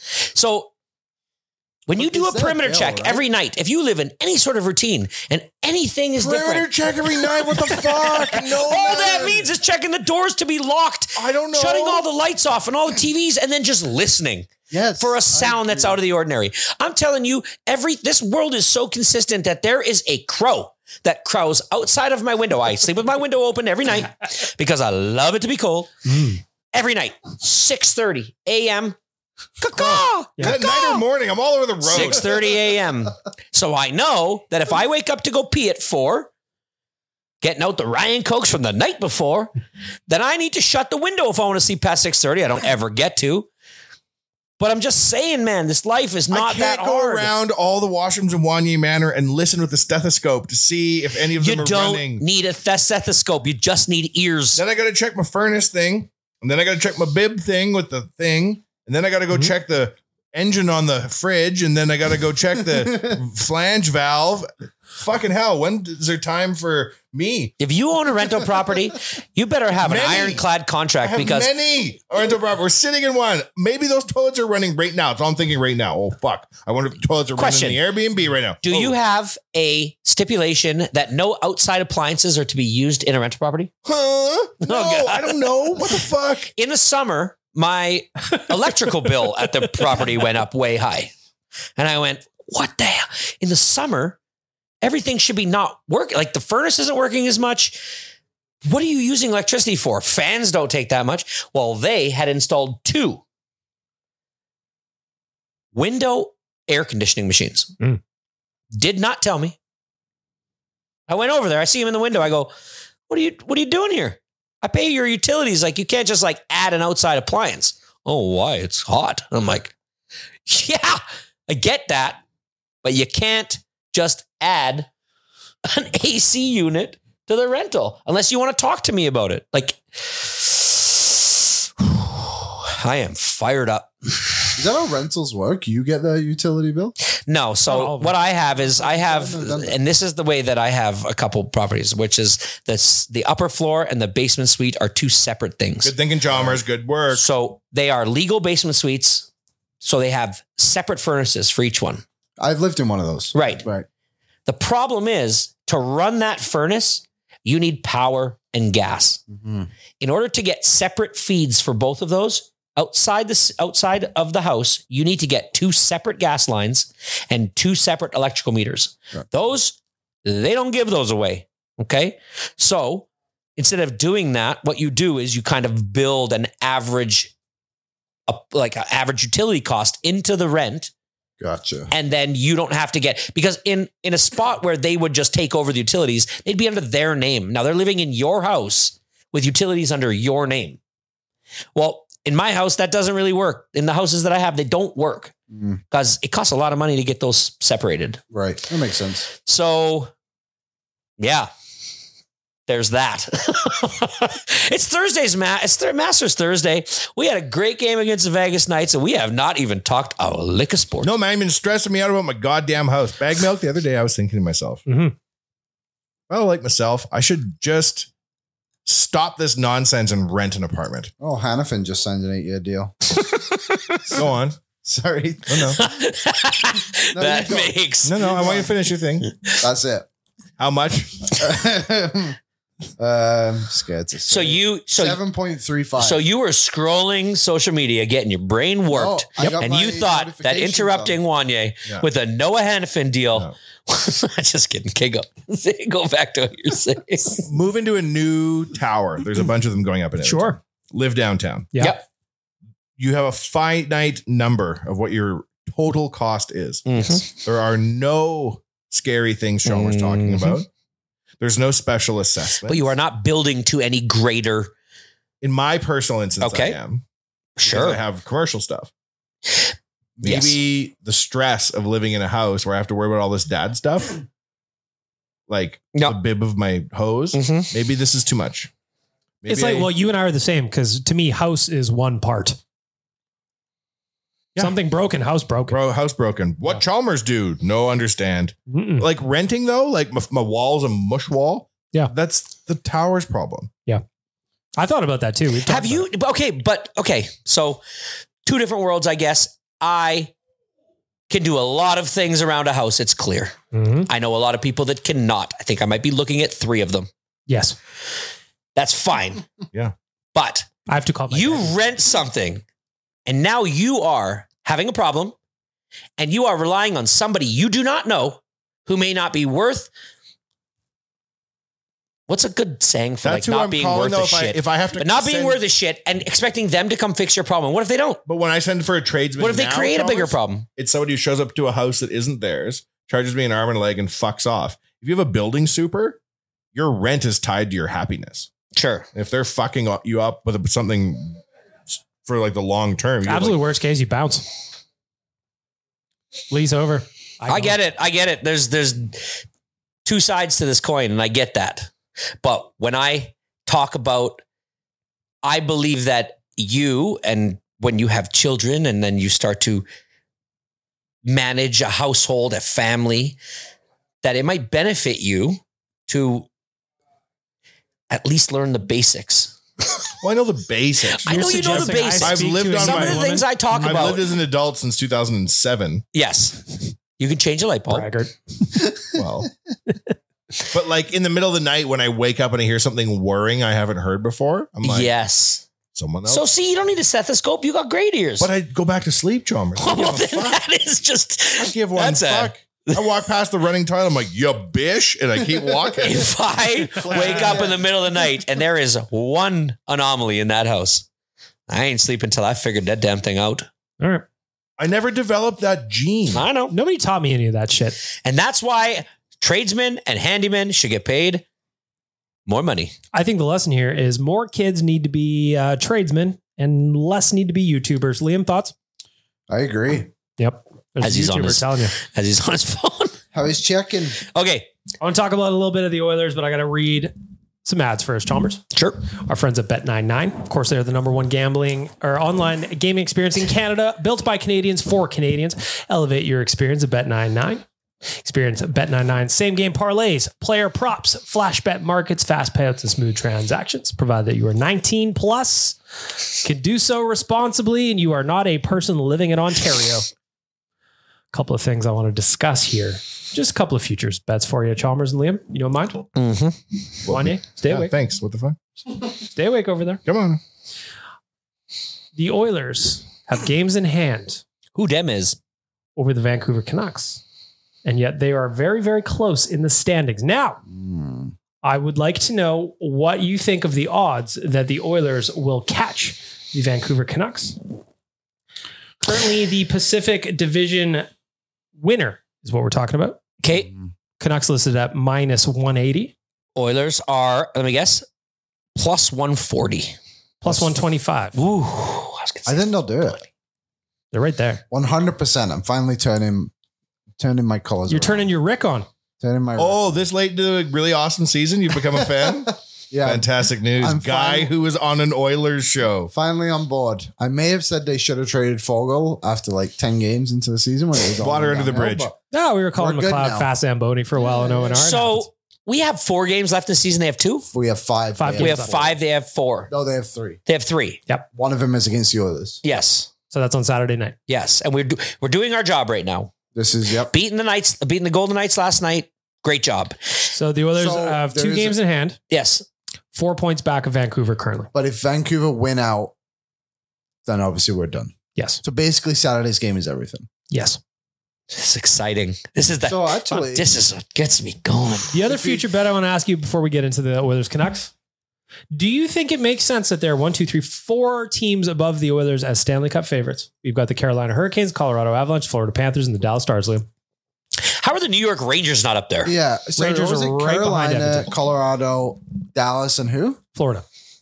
So when you do a perimeter check every night, if you live in any sort of routine and anything is Perimeter different. check every night. What the fuck? No. All that means is checking the doors to be locked. I don't know. Shutting all the lights off and all the TVs and then just listening. Yes, for a sound that's out of the ordinary. I'm telling you, this world is so consistent that there is a crow that crows outside of my window. I sleep with my window open every night because I love it to be cold. Every night, 6:30 a.m. Caw-caw. Is that night or morning? I'm all over the road. 6:30 a.m. So I know that if I wake up to go pee at 4, getting out the Ryan Cokes from the night before, then I need to shut the window if I want to see past 6:30. I don't ever get to. But I'm just saying, man, this life is not that hard. I can't go around all the washrooms in Wanye Manor and listen with the stethoscope to see if any of them are running. You don't need a stethoscope. You just need ears. Then I got to check my furnace thing. And then I got to check my bib thing with the thing. And then I got to go check the engine on the fridge. And then I got to go check the flange valve. Fucking hell. When is there time for me? If you own a rental property, you better have an ironclad contract because many rental property. We're sitting in one. Maybe those toilets are running right now. That's all I'm thinking right now. Oh, fuck. I wonder if the toilets are running in the Airbnb right now. Do you have a stipulation that no outside appliances are to be used in a rental property? Huh? No, I don't know. What the fuck? In the summer, my electrical bill at the property went up way high. And I went, what the hell? In the summer, everything should be not working. Like the furnace isn't working as much. What are you using electricity for? Fans don't take that much. Well, they had installed 2 window air conditioning machines. Did not tell me. I went over there. I see him in the window. I go, what are you doing here? I pay your utilities. Like you can't just like add an outside appliance. Oh, why? It's hot. I'm like, yeah, I get that, but you can't just add an AC unit to the rental unless you want to talk to me about it. Like, I am fired up. Is that how rentals work? You get the utility bill? No. So what I have is and this is the way that I have a couple properties, which is the upper floor and the basement suite are 2 separate things. Good thinking, Chalmers. Good work. So they are legal basement suites. So they have separate furnaces for each one. I've lived in one of those. Right. Right. The problem is to run that furnace, you need power and gas. Mm-hmm. In order to get separate feeds for both of those, outside of the house, you need to get 2 separate gas lines and 2 separate electrical meters. Right. Those, they don't give those away. Okay. So instead of doing that, what you do is you kind of build an average utility cost into the rent. Gotcha. And then you don't have to because in a spot where they would just take over the utilities, they'd be under their name. Now they're living in your house with utilities under your name. Well, in my house, that doesn't really work. In the houses that I have, they don't work because it costs a lot of money to get those separated. Right. That makes sense. So, yeah, there's that. It's Thursday's It's Masters Thursday. We had a great game against the Vegas Knights, and we have not even talked a lick of sports. No, man, you've been stressing me out about my goddamn house. Bag milk. The other day, I was thinking to myself, well, like myself, I should just stop this nonsense and rent an apartment. Oh, Hannafin just signed an 8-year deal. Go on. Sorry. No. That makes... No, I want you to finish your thing. That's it. How much? Scared to say. So 7.35. So you were scrolling social media, getting your brain warped, and you thought that interrupting Wanye with a Noah Hannafin deal. Just kidding. Go back to what you're saying. Move into a new tower. There's a bunch of them going up in it. Sure. live downtown. Yep. You have a finite number of what your total cost is. There are no scary things Sean was talking about. There's no special assessment. But you are not building to any greater. In my personal instance, I am. Sure. I have commercial stuff. Maybe the stress of living in a house where I have to worry about all this dad stuff, like the bib of my hose. Maybe this is too much. Maybe it's like, well, you and I are the same because to me, house is one part. Something broken, house broken. House broken. What Chalmers do? No understand. Like renting though, like my wall's a mush wall. Yeah. That's the tower's problem. Yeah. I thought about that too. Have you? Okay. So 2 different worlds, I guess. I can do a lot of things around a house. It's clear. I know a lot of people that cannot. I think I might be looking at 3 of them. Yes. That's fine. Yeah. But I have to call you rent something and now you are having a problem and you are relying on somebody you do not know who may not be worth. What's a good saying for That's like not I'm being calling, worth though, a shit? if I have to but not being worth a shit and expecting them to come fix your problem. What if they don't? But when I send for a tradesman, What if they now, create a bigger Chalmers, problem? It's somebody who shows up to a house that isn't theirs, charges me an arm and a leg, and fucks off. If you have a building super, your rent is tied to your happiness. Sure. If they're fucking you up with something for like the long term, Absolute worst case, you bounce. Lease over. I get it. There's 2 sides to this coin, and I get that. But when I talk about, I believe that you, and when you have children and then you start to manage a household, a family, that it might benefit you to at least learn the basics. Well, I know the basics. I know you know the basics. I've lived on some of the things I talk I've about. lived as an adult since 2007. Yes. You can change a light bulb. Well, but like in the middle of the night when I wake up and I hear something whirring I haven't heard before, I'm like, yes. Someone else. So see, you don't need a stethoscope. You got great ears. But I go back to sleep, Chalmers. Oh, well, then that is just. I give one fuck. I walk past the running toilet. I'm like, you bish, and I keep walking. If I wake up in the middle of the night and there is one anomaly in that house, I ain't sleeping until I figured that damn thing out. All right. I never developed that gene. I know. Nobody taught me any of that shit. And that's why tradesmen and handymen should get paid more money. I think the lesson here is more kids need to be tradesmen and less need to be YouTubers. Liam, thoughts? I agree. Yep. There's As a he's on YouTuber his- telling you. As he's on his phone. How he's checking. Okay. I want to talk about a little bit of the Oilers, but I got to read some ads first. Chalmers. Sure. Our friends at Bet99. Of course, they're the number one gambling or online gaming experience in Canada, built by Canadians for Canadians. Elevate your experience at Bet99. Experience Bet99 same game parlays, player props, flash bet markets, fast payouts, and smooth transactions. Provided that you are 19 plus, can do so responsibly, and you are not a person living in Ontario. A couple of things I want to discuss here. Just a couple of futures bets for you, Chalmers and Liam. You don't mind? Mm-hmm. Wanye, stay awake. Thanks. What the fuck? Stay awake over there. Come on. The Oilers have games in hand. Who dem is? Over the Vancouver Canucks. And yet they are very, very close in the standings. Now, I would like to know what you think of the odds that the Oilers will catch the Vancouver Canucks. Currently, the Pacific Division winner is what we're talking about. Okay. Canucks listed at minus 180. Oilers are, let me guess, plus 140. Plus 125. Ooh. I think they'll do it. They're right there. 100%. I'm finally turning my colors. You're turning your Rick on. Turning my Oh, this late into a really awesome season, you've become a fan? Yeah. Fantastic news. I'm Guy who was on an Oilers show. Finally on board. I may have said they should have traded Fogle after like 10 games into the season when it was Water all under the downhill, bridge. but No, we were calling We're him a good cloud now. fast Zamboni for a while in O&R. So we have 4 games left in the season. They have 2. We have 5. Five They We games have left. 5. They have 4. No, they have 3. They have 3. One of them is against the Oilers. Yes. So that's on Saturday night. Yes. And we're doing our job right now. This is, yep. Beating the Golden Knights last night. Great job. So the Oilers So have there 2 is games in hand, Yes. 4 points back of Vancouver currently. But if Vancouver win out, then obviously we're done. Yes. So basically Saturday's game is everything. Yes. This is exciting. This is So actually, this is what gets me going. The other If you- future bet I want to ask you before we get into the Oilers Canucks. Do you think it makes sense that there are 4 teams above the Oilers as Stanley Cup favorites? We've got the Carolina Hurricanes, Colorado Avalanche, Florida Panthers, and the Dallas Stars, Liam. How are the New York Rangers not up there? Yeah. So Rangers was are it right behind Carolina, Edmonton. Colorado, Dallas, and who? Florida.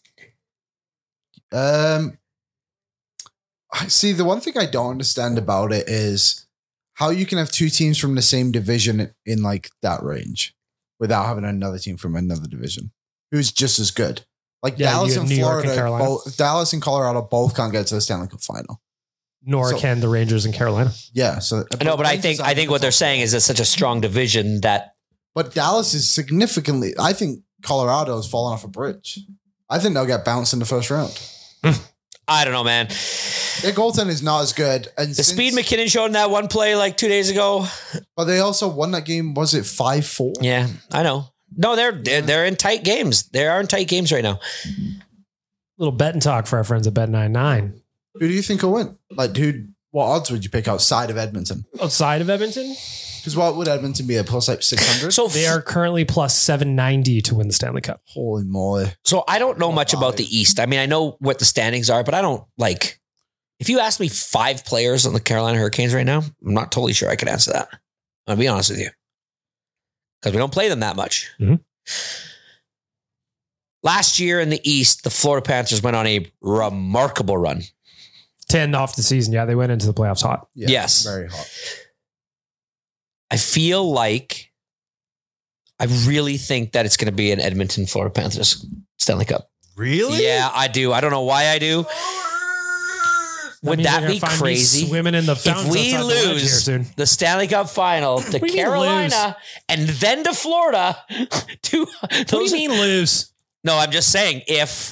I see. The one thing I don't understand about it is how you can have 2 teams from the same division in like that range without having another team from another division who's just as good. Like Yeah, Dallas you have and New York and Florida, Carolina. Dallas and Colorado both can't get to the Stanley Cup final. Nor So- can the Rangers in Carolina. Yeah. So No, but I think what they're saying is it's such a strong division that But Dallas is significantly. I think Colorado has fallen off a bridge. I think they'll get bounced in the first round. I don't know, man. Their goaltending is not as good. And The speed McKinnon showed in that one play like 2 days ago. But they also won that game. Was it 5-4? Yeah, I know. No, they're in tight games. They are in tight games right now. Little betting talk for our friends at Bet99. Who do you think will win? Like, what odds would you pick outside of Edmonton? Outside of Edmonton? Because what would Edmonton be at plus like 600? So They are currently plus 790 to win the Stanley Cup. Holy moly. So I don't know much about the East. I mean, I know what the standings are, but I don't like. If you ask me 5 players on the Carolina Hurricanes right now, I'm not totally sure I could answer that. I'll be honest with you. Because we don't play them that much. Mhm. Last year in the East, the Florida Panthers went on a remarkable run. 10 off the season. Yeah, they went into the playoffs hot. Yeah, Yes. Very hot. I feel like I really think that it's going to be an Edmonton Florida Panthers Stanley Cup. Really? Yeah, I do. I don't know why I do. Would means that you're be gonna find me crazy? swimming in the If fountains we outside the ledge here lose soon. the Stanley Cup final to What do you mean Carolina and then to Florida, to What do you mean lose? No, I'm just saying if.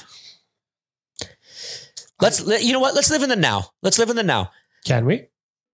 You know what? Let's live in the now. Let's live in the now. Can we?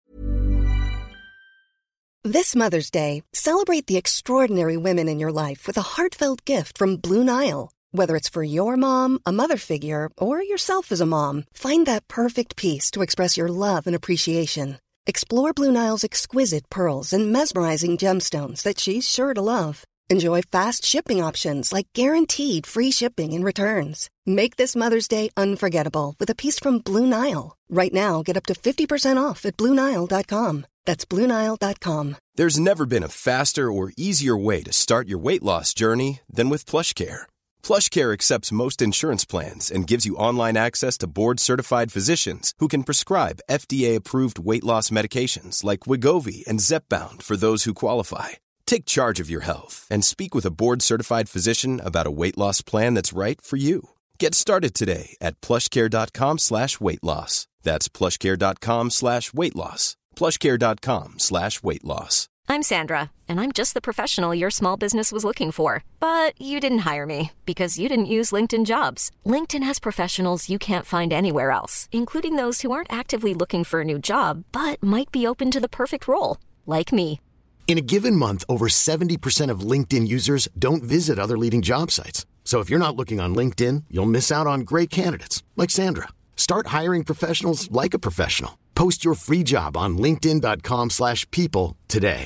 This Mother's Day, celebrate the extraordinary women in your life with a heartfelt gift from Blue Nile. Whether it's for your mom, a mother figure, or yourself as a mom, find that perfect piece to express your love and appreciation. Explore Blue Nile's exquisite pearls and mesmerizing gemstones that she's sure to love. Enjoy fast shipping options like guaranteed free shipping and returns. Make this Mother's Day unforgettable with a piece from Blue Nile. Right now, get up to 50% off at BlueNile.com. That's BlueNile.com. There's never been a faster or easier way to start your weight loss journey than with PlushCare. PlushCare accepts most insurance plans and gives you online access to board-certified physicians who can prescribe FDA-approved weight loss medications like Wegovy and Zepbound for those who qualify. Take charge of your health and speak with a board-certified physician about a weight loss plan that's right for you. Get started today at plushcare.com/weight loss. That's plushcare.com/weight loss. plushcare.com/weight loss. I'm Sandra, and I'm just the professional your small business was looking for. But you didn't hire me because you didn't use LinkedIn Jobs. LinkedIn has professionals you can't find anywhere else, including those who aren't actively looking for a new job, but might be open to the perfect role, like me. In a given month, over 70% of LinkedIn users don't visit other leading job sites. So if you're not looking on LinkedIn, you'll miss out on great candidates like Sandra. Start hiring professionals like a professional. Post your free job on linkedin.com/people today.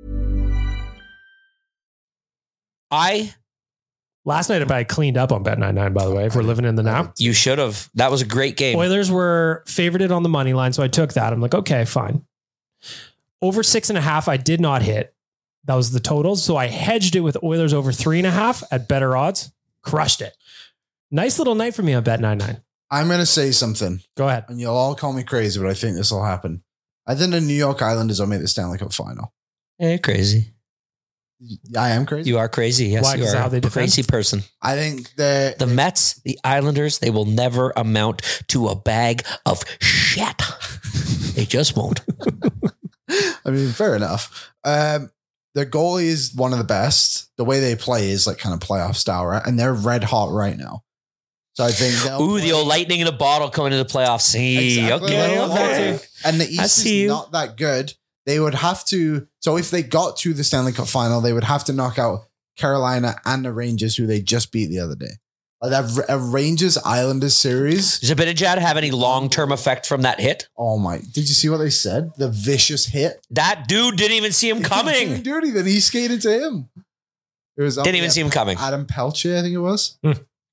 Last night I cleaned up on Bet99, by the way, if we're living in the now. You should have. That was a great game. Oilers were favorited on the money line, so I took that. I'm like, okay, fine. Over 6.5, I did not hit. That was the totals. So I hedged it with Oilers over 3.5 at better odds. Crushed it. Nice little night for me on Bet99. I'm going to say something. Go ahead. And you'll all call me crazy, but I think this will happen. I think the New York Islanders will make the Stanley Cup final. Hey, crazy. I am crazy. You are crazy. Yes, Why? you 'Cause are how they a crazy defend? person. I think The Mets, the Islanders, they will never amount to a bag of shit. They just won't. I mean, fair enough. Their goalie is one of the best. The way they play is like kind of playoff style, right? And they're red hot right now. So I think Ooh, the old lightning in a bottle coming into the playoffs. See, Exactly. okay, I love that okay. too. And the I East see is you. not that good. They would have to. So if they got to the Stanley Cup final, they would have to knock out Carolina and the Rangers, who they just beat the other day. Like that a Rangers Islanders series. Does Zibanejad have any long-term effect from that hit? Oh my! Did you see what they said? The vicious hit. That dude didn't even see him He coming. didn't do anything. He skated to him. It was Didn't even see him coming. Adam Pelche, I think it was.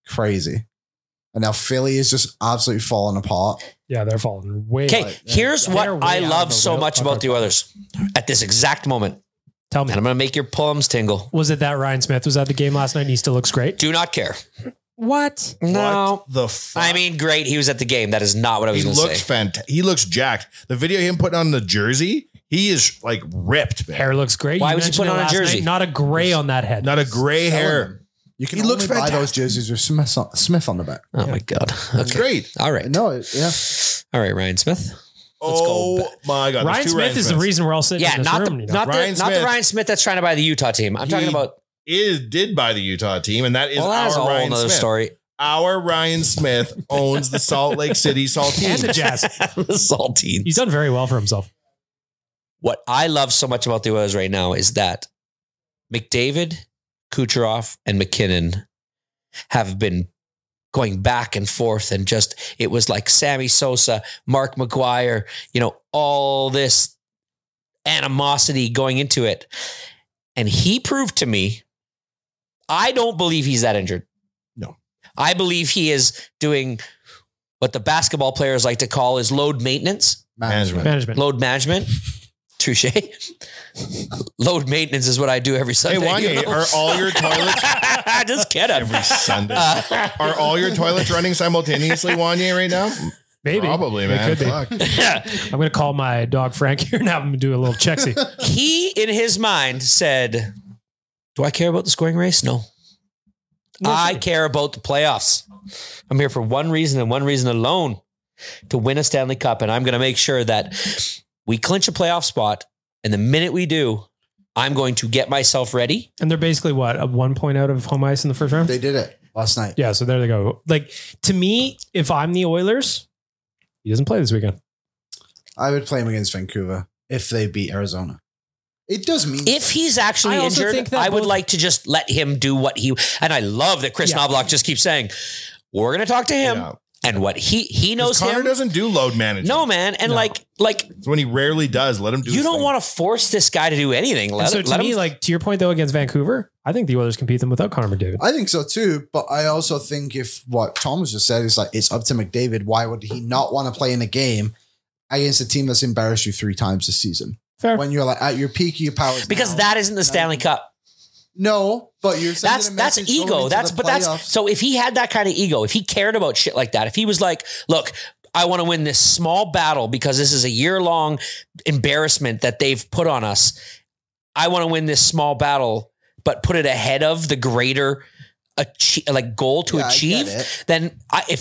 crazy. And now Philly is just absolutely falling apart. Yeah, they're falling way. Okay, here's what I love so much about the Oilers at this exact moment. Tell me. And I'm going to make your palms tingle. Was it that Ryan Smith was at the game last night and he still looks great? Do not care. What? No. What the fuck? I mean, great. He was at the game. That is not what I was going to say. He looks fantastic. He looks jacked. The video of him putting on the jersey, he is like ripped, man. Hair looks great. Why You was he mentioned putting it on a last jersey? night. Not a gray on that head. Not a gray hair. You can He only looks buy fantastic. those jerseys with Smith on the back. Oh, my God. That's Okay. great. All right. No, yeah. All right, Ryan Smith. Oh my God. Ryan Smith is the reason we're all sitting Yeah, in this not room. the not the Ryan Smith that's trying to buy the Utah team. I'm talking about. Did buy the Utah team, and that is Well, that's a our whole Ryan nother Smith. story. Our Ryan Smith owns the Salt Lake City Saltines. And the Jazz. The Saltines. He's done very well for himself. What I love so much about the Oilers right now is that McDavid, Kucherov, and McKinnon have been going back and forth, and just it was like Sammy Sosa, Mark McGuire, all this animosity going into it. And he proved to me, I don't believe he's that injured. No. I believe he is doing what the basketball players like to call is load maintenance. Management. Load management. Touche. Load maintenance is what I do every Sunday. Hey, Wanye, are all your toilets just kidding? every Sunday? Are all your toilets running simultaneously, Wanye, right now? Maybe. Probably, man. It could be. Fuck. I'm going to call my dog Frank here and have him do a little checksy. He, in his mind, said, do I care about the scoring race? No. I care about the playoffs. I'm here for one reason and one reason alone, to win a Stanley Cup. And I'm going to make sure that we clinch a playoff spot. And the minute we do, I'm going to get myself ready. And they're basically a 1 point out of home ice in the first round? They did it last night. Yeah, so there they go. Like, to me, if I'm the Oilers, he doesn't play this weekend. I would play him against Vancouver if they beat Arizona. It does mean if he's actually I also injured, think that I would both- like to just let him do what he. And I love that Chris Knobloch just keeps saying, "We're going to talk to him." Yeah. And what he knows Connor him. doesn't do load management. No, man. And like So when he rarely does, let him do you his don't thing. want to force this guy to do anything. And Let, so let to me, him. like, to your point, though, against Vancouver, I think the Oilers can beat them without Connor McDavid. I think so too, but I also think if what Thomas just said is like it's up to McDavid, why would he not want to play in a game against a team that's embarrassed you 3 times this season? Fair. When you're like at your peak of your powers. because now. that isn't the Stanley Cup. No, but you're That's ego. That's so if he had that kind of ego, if he cared about shit like that, if he was like, look, I want to win this small battle because this is a year-long embarrassment that they've put on us. I want to win this small battle, but put it ahead of the greater goal to Yeah, I achieve. get it. Then if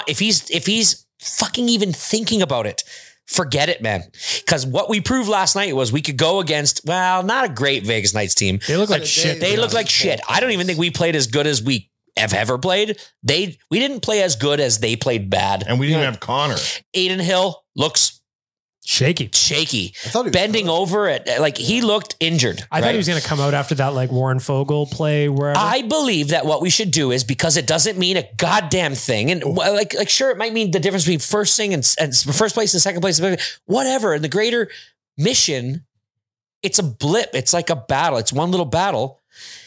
he's fucking even thinking about it, forget it, man. Because what we proved last night was we could go against, well, not a great Vegas Knights team. They look like shit. They look like shit. I don't even think we played as good as we have ever played. We didn't play as good as they played bad. And we didn't have Connor. Aiden Hill looks shaky. I thought he was bending over it. Like he looked injured. I thought right? he was going to come out after that, like Warren Fogle play wherever. I believe that what we should do is, because it doesn't mean a goddamn thing, and like sure, it might mean the difference between first thing and first place and second place, whatever. In the greater mission, it's a blip. It's like a battle. It's one little battle.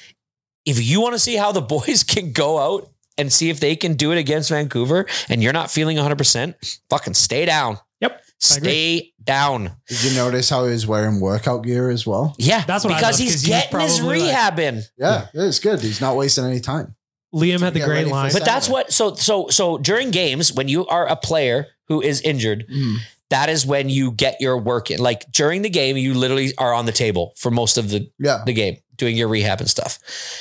If you want to see how the boys can go out and see if they can do it against Vancouver, and you're not feeling 100%, fucking stay down. Yep. Stay down. Did you notice how he was wearing workout gear as well? Yeah, That's what I because love, he's 'cause he's getting his probably like- rehab in. Yeah, it's good. He's not wasting any time. Liam had the Get great ready for line. But that's what. So during games, when you are a player who is injured, that is when you get your work in. Like during the game, you literally are on the table for most of the game doing your rehab and stuff.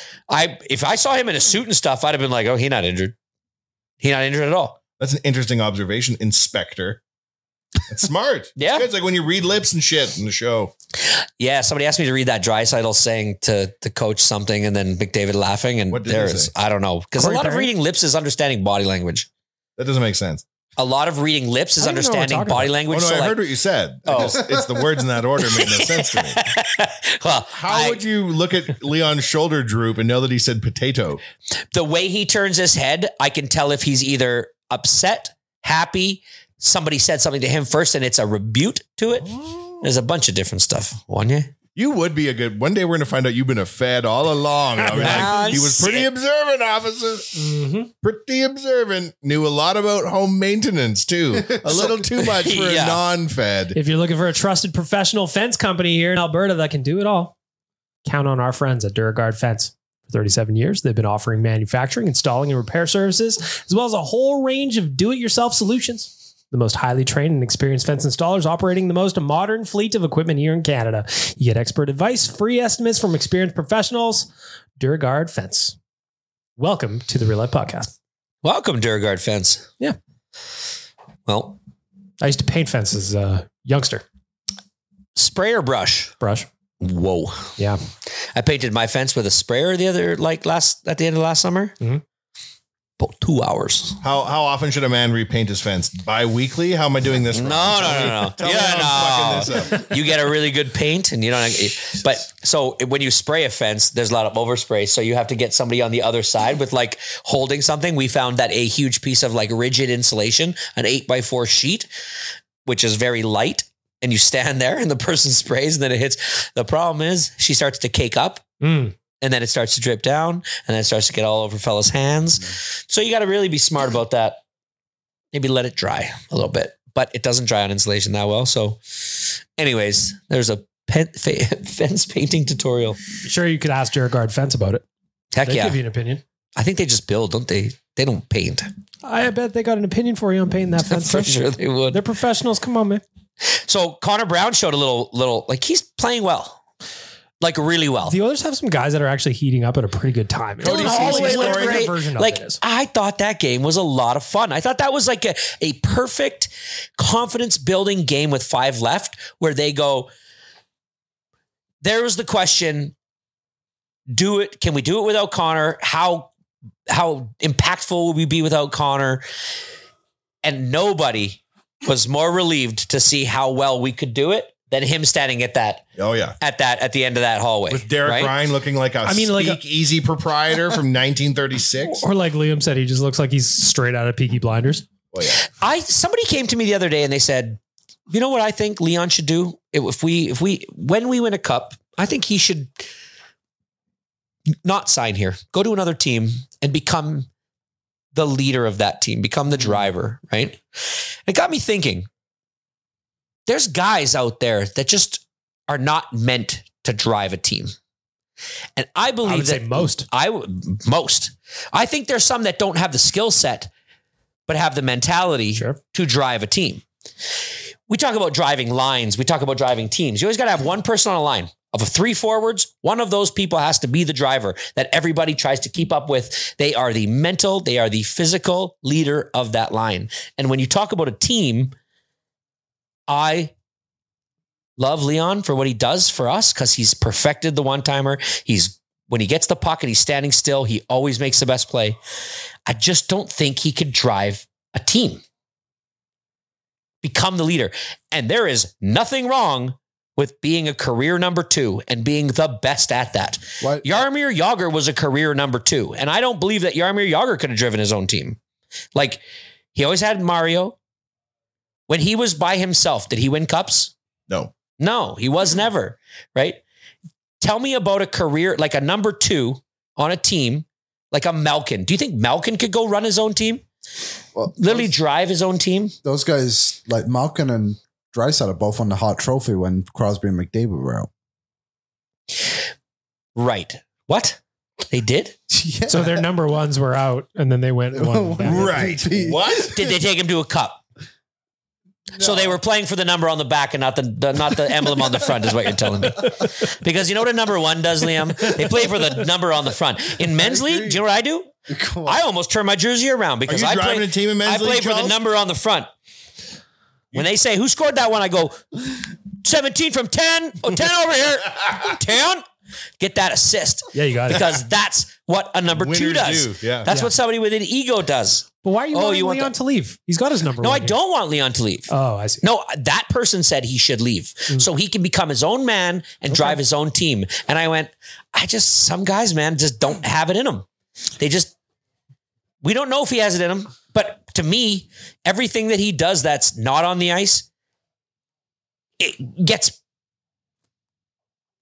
If I saw him in a suit and stuff, I'd have been like, oh, he's not injured. He's not injured at all. That's an interesting observation, Inspector. It's smart. Yeah. It's like when you read lips and shit in the show. Yeah, somebody asked me to read that Draisaitl saying to the coach something, and then McDavid laughing, and What did there he is say? I don't know, because a Corey lot of Perry? reading lips is understanding body language. That doesn't make sense. A lot of reading lips is I don't even know what we're understanding talking body about. language. Oh, no, so I like, heard what you said. Oh. It's the words in that order made no sense to me. well, How would you look at Leon's shoulder droop and know that he said potato? the way he turns his head, I can tell if he's either upset, happy. Somebody said something to him first, and it's a rebuke to it. There's a bunch of different stuff. Wanya? You would be a good. One day we're going to find out you've been a Fed all along. I was like, he was pretty observant, officer. Pretty observant. Knew a lot about home maintenance too. A little too much for a non-Fed. If you're looking for a trusted professional fence company here in Alberta that can do it all, count on our friends at Duragard Fence. For 37 years, they've been offering manufacturing, installing, and repair services, as well as a whole range of do-it-yourself solutions. The most highly trained and experienced fence installers operating the most modern fleet of equipment here in Canada. You get expert advice, free estimates from experienced professionals. Duragard Fence. Welcome to the Real Life Podcast. Welcome, Duragard Fence. Yeah. Well, I used to paint fences as a youngster. Sprayer brush. Whoa. Yeah. I painted my fence with a sprayer at the end of last summer. Mm-hmm. About 2 hours. How often should a man repaint his fence? Bi-weekly? How am I doing this? No. Tell me how I'm fucking this up. You get a really good paint and you don't, but so when you spray a fence, there's a lot of overspray. So you have to get somebody on the other side with like holding something. We found that a huge piece of like rigid insulation, an 8x4 sheet, which is very light. And you stand there and the person sprays and then it hits. The problem is she starts to cake up. And then it starts to drip down and then it starts to get all over fellas' hands. So you got to really be smart about that. Maybe let it dry a little bit, but it doesn't dry on insulation that well. So anyways, there's a fence painting tutorial. Sure, you could ask Duragard Fence about it. Heck They yeah. give you an opinion. I think they just build, don't they? They don't paint. I bet they got an opinion for you on painting that fence. For sure they would. They're professionals. Come on, man. So Connor Brown showed a little, like he's playing well. Like really well. The Oilers have some guys that are actually heating up at a pretty good time. Dylan Holloway looked great. Like I thought that game was a lot of fun. I thought that was like a perfect confidence building game with 5 left where they go, there was the question, can we do it without Connor? How impactful will we be without Connor? And nobody was more relieved to see how well we could do it than him standing at that. Oh yeah. At the end of that hallway. With Derek Ryan looking like a speakeasy proprietor from 1936. Or like Liam said, he just looks like he's straight out of Peaky Blinders. Oh yeah. Somebody came to me the other day and they said, you know what I think Leon should do? When we win a cup, I think he should not sign here. Go to another team and become the leader of that team, become the driver, right? It got me thinking. There's guys out there that just are not meant to drive a team. And I believe I would say most. I think there's some that don't have the skill set, but have the mentality to drive a team. We talk about driving lines. We talk about driving teams. You always got to have one person on a line of 3 forwards. One of those people has to be the driver that everybody tries to keep up with. They are the mental, they are the physical leader of that line. And when you talk about a team, I love Leon for what he does for us because he's perfected the one-timer. When he gets the puck and he's standing still, he always makes the best play. I just don't think he could drive a team. Become the leader. And there is nothing wrong with being a career number 2 and being the best at that. What? Jaromir Jagr was a career number 2. And I don't believe that Jaromir Jagr could have driven his own team. Like, he always had Mario. When he was by himself, did he win cups? No, he was never, right? Tell me about a career, like a number 2 on a team, like a Malkin. Do you think Malkin could go run his own team? Well, literally drive his own team? Those guys, like Malkin and Draisaitl, are both on the Hart Trophy when Crosby and McDavid were out. Right. What? They did? Yeah. So their number 1s were out and then they went and won. Right. What? Did they take him to a cup? So they were playing for the number on the back and not the emblem on the front is what you're telling me. Because you know what a number 1 does, Liam? They play for the number on the front. In men's league, do you know what I do? I almost turn my jersey around because I play, a team in men's I play league, for the Charles? number on the front. When they say, who scored that one? I go, 17 from 10. Oh, 10 over here. 10. Get that assist. Yeah, you got it. Because that's what a number 2 does. Yeah. That's what somebody with an ego does. But why are you wanting Leon to leave? He's got his number 1. No, I don't want Leon to leave. Oh, I see. No, that person said he should leave so he can become his own man and drive his own team. And I went, some guys, man, just don't have it in them. We don't know if he has it in him, but to me, everything that he does that's not on the ice, it gets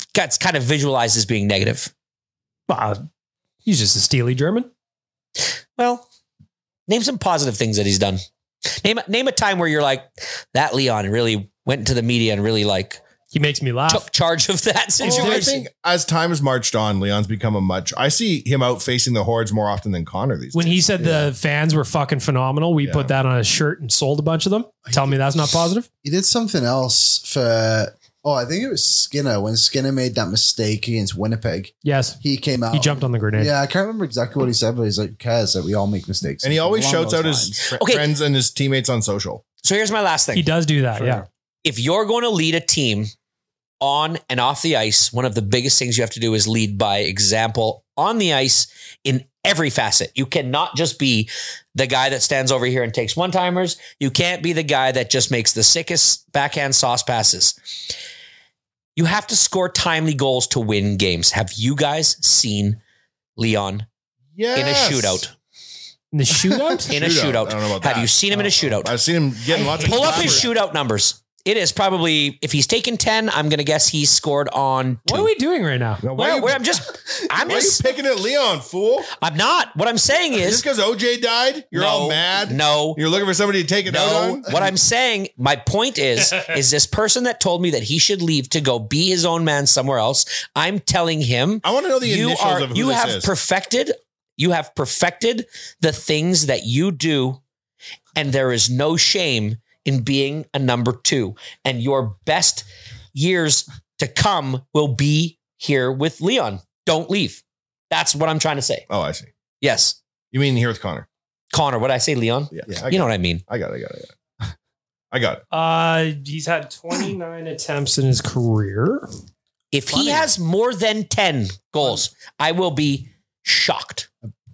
gets kind of visualized as being negative. He's just a steely German. Well, name some positive things that he's done. Name a time where you're like, that Leon really went into the media and really like, he makes me laugh. Took charge of that situation. I think as time has marched on, Leon's become I see him out facing the hordes more often than Connor these days. When he said the fans were fucking phenomenal, we put that on a shirt and sold a bunch of them. Tell me that's not positive. He did something else for, I think it was Skinner. When Skinner made that mistake against Winnipeg. Yes. He came out. He jumped on the grenade. Yeah, I can't remember exactly what he said, but he's like, cares that we all make mistakes. And he always Along shouts those out lines. his friends and his teammates on social. So here's my last thing. He does do that, yeah. If you're going to lead a team on and off the ice, one of the biggest things you have to do is lead by example on the ice in every facet. You cannot just be the guy that stands over here and takes one-timers. You can't be the guy that just makes the sickest backhand sauce passes. You have to score timely goals to win games. Have you guys seen Leon in a shootout? In the shootout? In a shootout. I don't know about Have that. you seen him in a shootout? I've seen him getting lots of Pull up his shootout numbers. It is probably, if he's taken 10, I'm going to guess he's scored on 2. What are we doing right now? Why are you picking at Leon, fool? I'm not. What I'm saying is, just because OJ died, you're all mad? No. You're looking for somebody to take it out on? What I'm saying, my point is this person that told me that he should leave to go be his own man somewhere else, I'm telling him, I want to know the initials of who this is. You have perfected the things that you do, and there is no shame in being a number 2. And your best years to come will be here with Leon. Don't leave. That's what I'm trying to say. Oh, I see. Yes. You mean here with Connor? What did I say, Leon? Yeah. You know what I mean. I got it. He's had 29 attempts in his career. If he has more than 10 goals, I will be shocked.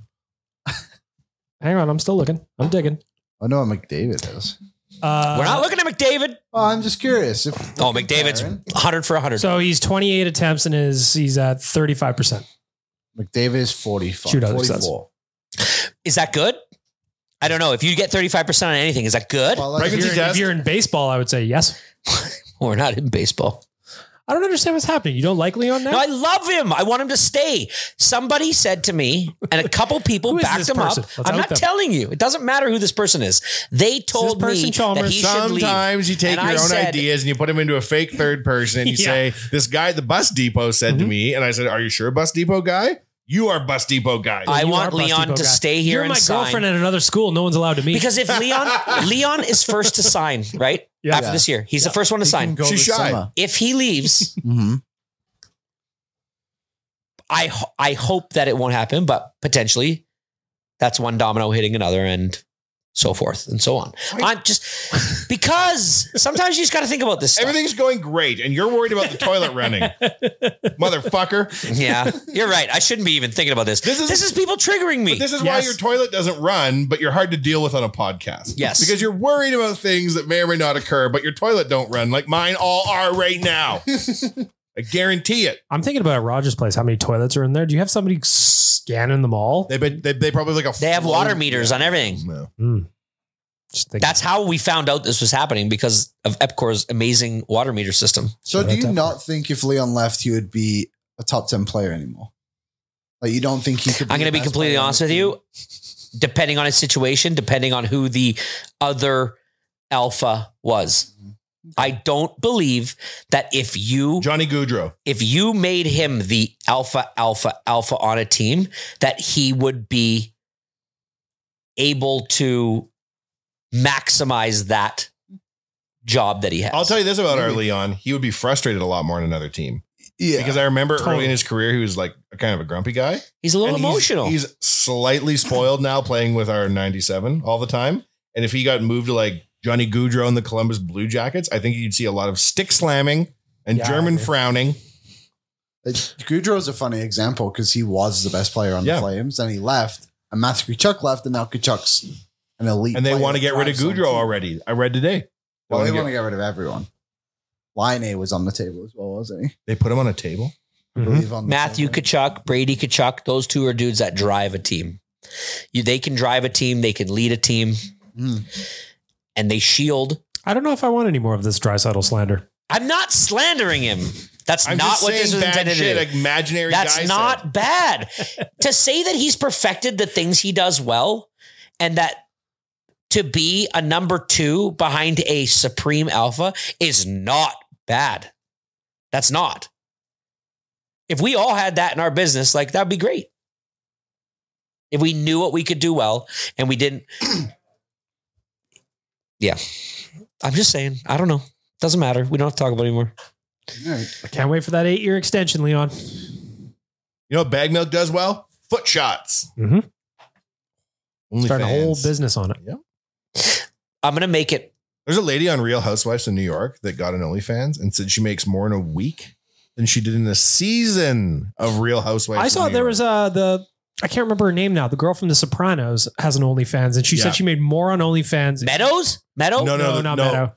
Hang on, I'm still looking. I'm digging. I know what McDavid is. We're not looking at McDavid. Oh, I'm just curious. McDavid's 100 for 100. So he's 28 attempts and he's at 35%. McDavid is 45. Shootout 44. Is that good? I don't know. If you get 35% on anything, is that good? Well, If you're in baseball, I would say yes. We're not in baseball. I don't understand what's happening. You don't like Leon now? No, I love him. I want him to stay. Somebody said to me, and a couple people Who is backed this him person? up. Let's I'm out not them. telling you. It doesn't matter who this person is. They told me person Chalmers? that he should leave. Sometimes you take And your I own said, ideas and you put them into a fake third person and you say, this guy at the bus depot said to me, and I said, are you sure, bus depot guy? You are bus depot guy. I You want are Bus Leon Depot to guy. stay here You're and my sign. girlfriend at another school. No one's allowed to meet. Because if Leon is first to sign, right? Yeah. After this year, he's the first one to sign. She's shy. If he leaves, Mm-hmm. I hope that it won't happen, but potentially that's one domino hitting another and so forth and so on. I'm just because sometimes you just got to think about this stuff. Everything's going great and you're worried about the toilet running. Motherfucker. Yeah, you're right. I shouldn't be even thinking about this. This is people triggering me. But this is why your toilet doesn't run, but you're hard to deal with on a podcast. Yes. Because you're worried about things that may or may not occur, but your toilet don't run like mine all are right now. I guarantee it. I'm thinking about at Rogers Place. How many toilets are in there? Do you have somebody scanning them all? They probably like a. They have water meters on everything. No. That's how we found out this was happening because of Epcor's amazing water meter system. So do you not think if Leon left, he would be a top 10 player anymore? Like you don't think he could? I'm going to be completely honest with you. Depending on his situation, depending on who the other alpha was. I don't believe that if you Johnny Gaudreau, if you made him the alpha on a team, that he would be able to maximize that job that he has. I'll tell you this about our Leon. He would be frustrated a lot more on another team. Yeah. Because I remember Totally. early in his career, he was like a kind of a grumpy guy. He's a little And emotional. He's slightly spoiled now playing with our 97 all the time. And if he got moved to like Johnny Gaudreau and the Columbus Blue Jackets, I think you'd see a lot of stick slamming and German frowning. Gaudreau's a funny example because he was the best player on the Flames, and he left, and Matthew Tkachuk left, and now Tkachuk's an elite. And they player want to get rid of drives some Gaudreau team. already. I read today. Well, they want to get rid of everyone. Line was on the table as well, wasn't he? They put him on a table. I believe on the Matthew table. Tkachuk, Brady Tkachuk, those two are dudes that drive a team. They can drive a team. They can lead a team. And they shield. I don't know if I want any more of this Draisaitl slander. I'm not slandering him. That's I'm not just what this saying was bad intended shit, to do. imaginary That's guy not said. bad. To say that he's perfected the things he does well, and that to be a number 2 behind a supreme alpha is not bad. That's not. If we all had that in our business, like that'd be great. If we knew what we could do well and we didn't. Yeah. I'm just saying. I don't know. Doesn't matter. We don't have to talk about it anymore. I can't wait for that 8-year extension, Leon. You know what Bag Milk does well? Foot shots. Mm-hmm. Starting a whole business on it. Yep. I'm going to make it. There's a lady on Real Housewives in New York that got an OnlyFans and said she makes more in a week than she did in a season of Real Housewives. I saw there was I can't remember her name now. The girl from The Sopranos has an OnlyFans, and she said she made more on OnlyFans. Meadows? Meadow? No, not Meadow.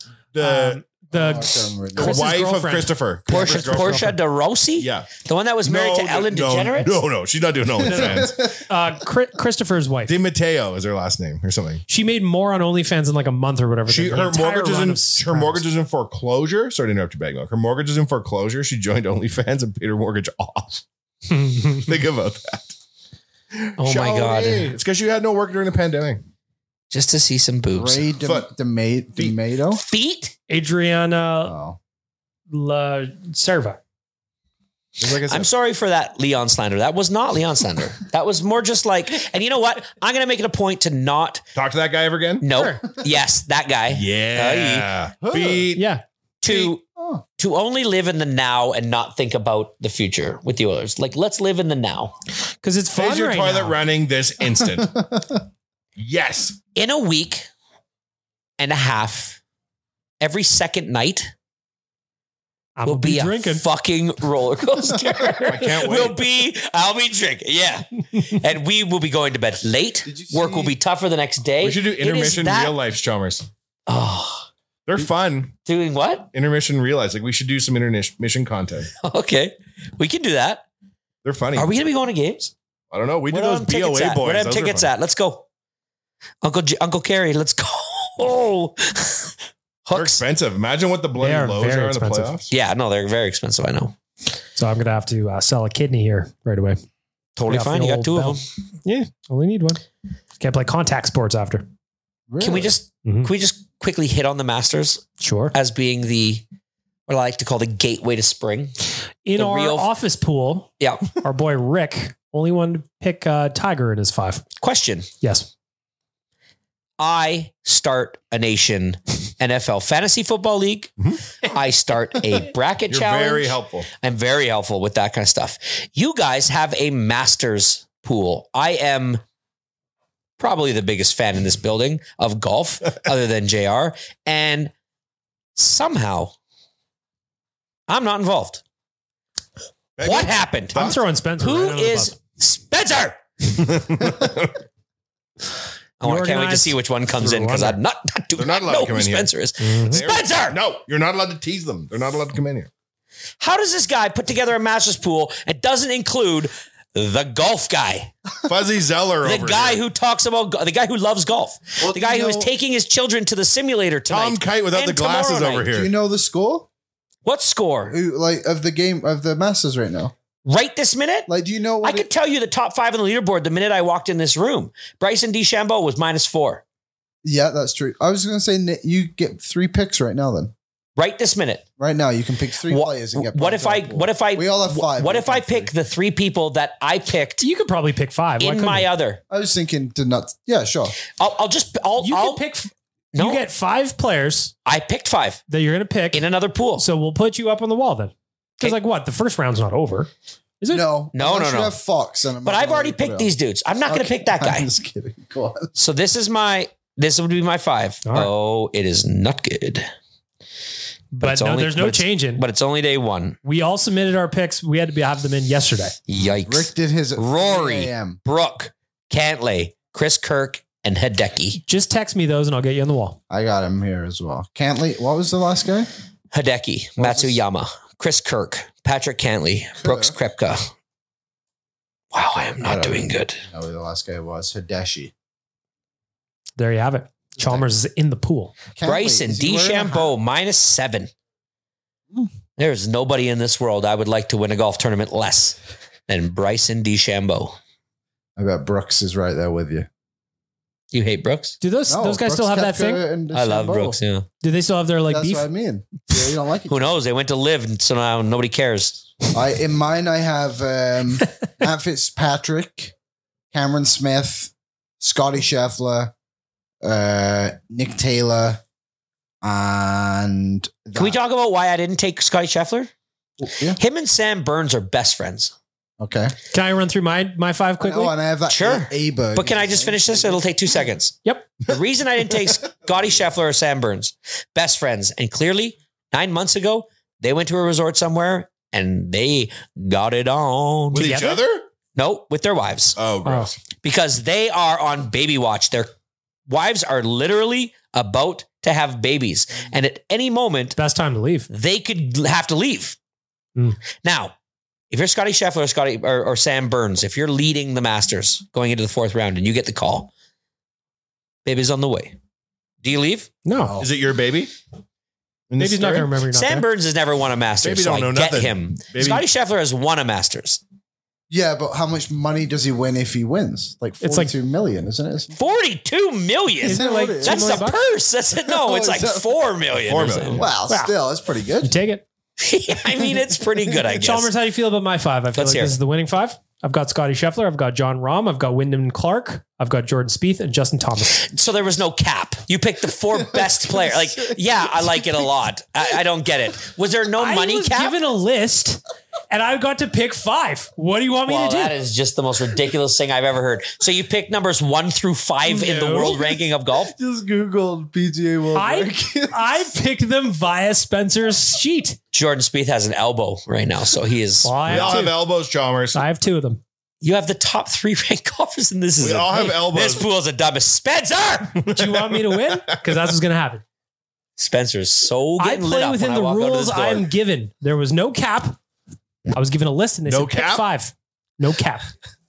The wife of Christopher. Portia de Rossi? Yeah. The one that was married to Ellen DeGeneres? No, she's not doing OnlyFans. Christopher's wife. De Matteo is her last name or something. She made more on OnlyFans in like a month or whatever. Her mortgage is in foreclosure. Sorry to interrupt you, Bag Milk. Her mortgage is in foreclosure. She joined OnlyFans and paid her mortgage off. Think about that. Oh my God. It's because you had no work during the pandemic. Just to see some boobs. Ray Tomato? Feet? Adriana La Serva. I'm sorry for that Leon slander. That was not Leon slander. That was more just like, and you know what? I'm going to make it a point to not talk to that guy ever again. No. Sure. Yes, that guy. Yeah. Feet. Yeah. To only live in the now and not think about the future with the Oilers. Like, let's live in the now. Because it's fun Is your right toilet now. running this instant? Yes. In a week and a half, every second night will be drinking. a fucking roller coaster. I can't wait. I'll be drinking. Yeah. And we will be going to bed late. Work will be tougher the next day. We should do It is intermission that- real life Chalmers. Oh, they're fun. Doing what? Intermission real life. Like we should do some intermission content. Okay. We can do that. They're funny. Are we going to be going to games? I don't know. We did Where those are tickets BOA at? boys. Where are Those are tickets fun. at? Let's go. Uncle Carrie, let's go. Oh. They're expensive. Imagine what the bloody They are lows very are in the expensive. playoffs. Yeah, no, they're very expensive. I know. So I'm going to have to sell a kidney here right away. Totally Pay off fine. the You got old 2 bell. of them. Yeah, only need one. Can't play contact sports after. Can we just quickly hit on the Masters? Sure. As being what I like to call the gateway to spring. In The our real- office pool, Yeah. our boy Rick only wanted to pick Tiger in his 5. Question. Yes. I start a nation NFL fantasy football league. I start a bracket You're challenge. very helpful. I'm very helpful with that kind of stuff. You guys have a Masters pool. I am probably the biggest fan in this building of golf other than JR. And somehow I'm not involved. What happened? I'm throwing Spencer. Who right under the is bus. Spencer? I can't wait to see which one comes in because I'm not They're not allowed to come who in here. Spencer is. They're- Spencer! No, you're not allowed to tease them. They're not allowed to come in here. How does this guy put together a Masters pool and doesn't include the golf guy? Fuzzy Zeller The over guy here. who talks about the guy who loves golf. Well, the guy you who is know- taking his children to the simulator tonight. Tom Kite without and the glasses tomorrow over night. here. Do you know the score? What score? Like of the game of the Masters right now? Right this minute? Like, do you know I what could tell you the top 5 on the leaderboard the minute I walked in this room. Bryson DeChambeau was -4. Yeah, that's true. I was going to say Nick, you get 3 picks right now. Then Right this minute. right now you can pick 3 players and get. What if I? We all have 5. What if I pick the 3 people that I picked You could probably pick 5. Why in couldn't my you? other? I was thinking to not. Yeah, sure. I'll You I'll can pick. No. You get 5 players I picked 5 that you're going to pick in another pool. So we'll put you up on the wall then. Because Okay. like what? The first round's not over. Is it? No, No, unless no, You no. have Fox, and I'm But not I've gonna already let you picked put it these out. dudes. I'm not going to Okay, pick that guy. I'm just kidding. Go on. So this would be my 5. All right. Oh, it is not good. But it's no, only- there's but no it's- changing. But it's only day 1. We all submitted our picks. We had to have them in yesterday. Yikes. Rick did his at 3 Rory, a.m. Brooke, Cantlay, Chris Kirk, and Hideki. Just text me those and I'll get you on the wall. I got him here as well. Cantley. What was the last guy? Hideki, What was this? Matsuyama, Chris Kirk, Patrick Cantley, Brooks Koepka. Wow, I am not doing good. No, the last guy was Hideshi. There you have it. Chalmers is in the pool. Cantley, Bryson is he wearing a hat? DeChambeau -7. There's nobody in this world I would like to win a golf tournament less than Bryson DeChambeau. I bet Brooks is right there with you. You hate Brooks? Do those guys still have that thing? I love Brooks, yeah. Do they still have their That's beef? what I mean. Yeah, you don't like it. Who knows? They went to live, and so now nobody cares. In mine, I have Matt Fitzpatrick, Cameron Smith, Scotty Scheffler, Nick Taylor, and Can we talk about why I didn't take Scotty Scheffler? Yeah. Him and Sam Burns are best friends. Okay. Can I run through my 5 quickly? Oh, and I have that Sure. A-Berg. But can I just finish this? It'll take 2 seconds. Yep. The reason I didn't take Scotty Scheffler or Sam Burns, best friends. And clearly, 9 months ago, they went to a resort somewhere and they got it on. With each other? No, with their wives. Oh, gross. Because they are on baby watch. Their wives are literally about to have babies. And at any moment, best time to leave. They could have to leave. Now, if you're Scotty Scheffler or Sam Burns, if you're leading the Masters going into the 4th round and you get the call, baby's on the way. Do you leave? No. Is it your baby? Baby's not going to remember you're not Sam there. Burns has never won a Masters. Baby So don't I know get nothing. him. Baby- Scotty Scheffler has won a Masters. Yeah, but how much money does he win if he wins? Like It's like- 42 million, isn't it? 42 million. Isn't it like That's $2 the million? purse. That's it. No, it's like 4 million. 4 or million. something. Well, still, that's pretty good. You take it. I mean, it's pretty good, I guess. Chalmers, how do you feel about my 5? I feel Let's like hear this it. is the winning 5. I've got Scotty Scheffler. I've got John Rahm. I've got Wyndham Clark. I've got Jordan Spieth and Justin Thomas. So there was no cap. You picked the 4 best players. Like, yeah, I like it a lot. I don't get it. Was there no money I was cap? given a list and I got to pick 5. What do you want me Well, to do? that is just the most ridiculous thing I've ever heard. So you picked numbers 1 through 5 in the No. world ranking of golf? Just Googled PGA World Rankings. I picked them via Spencer's sheet. Jordan Spieth has an elbow right now, so he is. Well, I We all have have 2. elbows, Chalmers. I have 2 of them. You have the top 3 ranked golfers, and this is We all have elbows. This pool's the dumbest. Spencer! Do you want me to win? Because that's what's going to happen. Spencer's so I getting lit play up within when I the walk out of rules this door. I'm given. There was no cap. I was given a list and they No said pick cap? 5. No cap.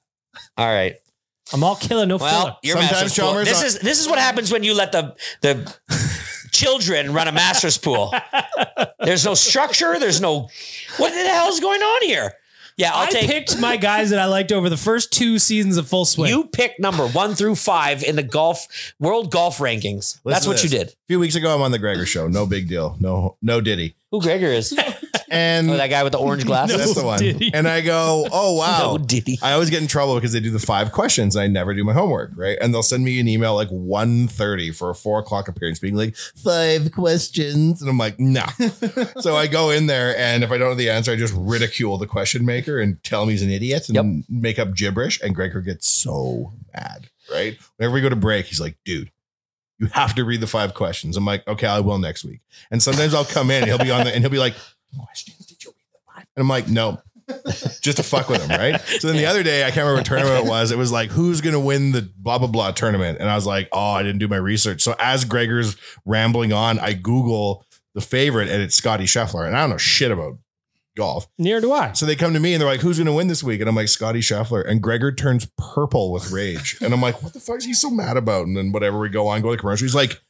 All right. I'm all killer, no filler. Well, your Sometimes, Masters pool. Chalmers, This is what happens when you let the children run a Masters pool. There's no structure. There's no. What the hell is going on here? Yeah, I picked my guys that I liked over the first 2 seasons of Full Swing. You picked number 1 through 5 in the world golf rankings. That's Listen what to you this. did. A few weeks ago, I'm on the Gregor show. No big deal. No Diddy. Who Gregor is? And Oh, that guy with the orange glasses. that's the one. Diddy. And I go, oh, wow. No Diddy. I always get in trouble because they do the 5 questions. I never do my homework, right? And they'll send me an email like 1:30 for a 4 o'clock appearance being like 5 questions. And I'm like, nah. So I go in there and if I don't know the answer, I just ridicule the question maker and tell him he's an idiot and make up gibberish. And Gregor gets so mad, right? Whenever we go to break, he's like, dude, you have to read the 5 questions. I'm like, okay, I will next week. And sometimes I'll come in, he'll be on the, and he'll be like, questions, did you read the 5? And I'm like, no, just to fuck with him, right? So then the other day, I can't remember what tournament it was. It was like, who's going to win the blah, blah, blah tournament? And I was like, oh, I didn't do my research. So as Gregor's rambling on, I Google the favorite and it's Scotty Scheffler. And I don't know shit about golf. Neither do I. So they come to me and they're like, who's going to win this week? And I'm like, Scotty Scheffler. And Gregor turns purple with rage. And I'm like, what the fuck is he so mad about? And then whatever we go to commercial, he's like,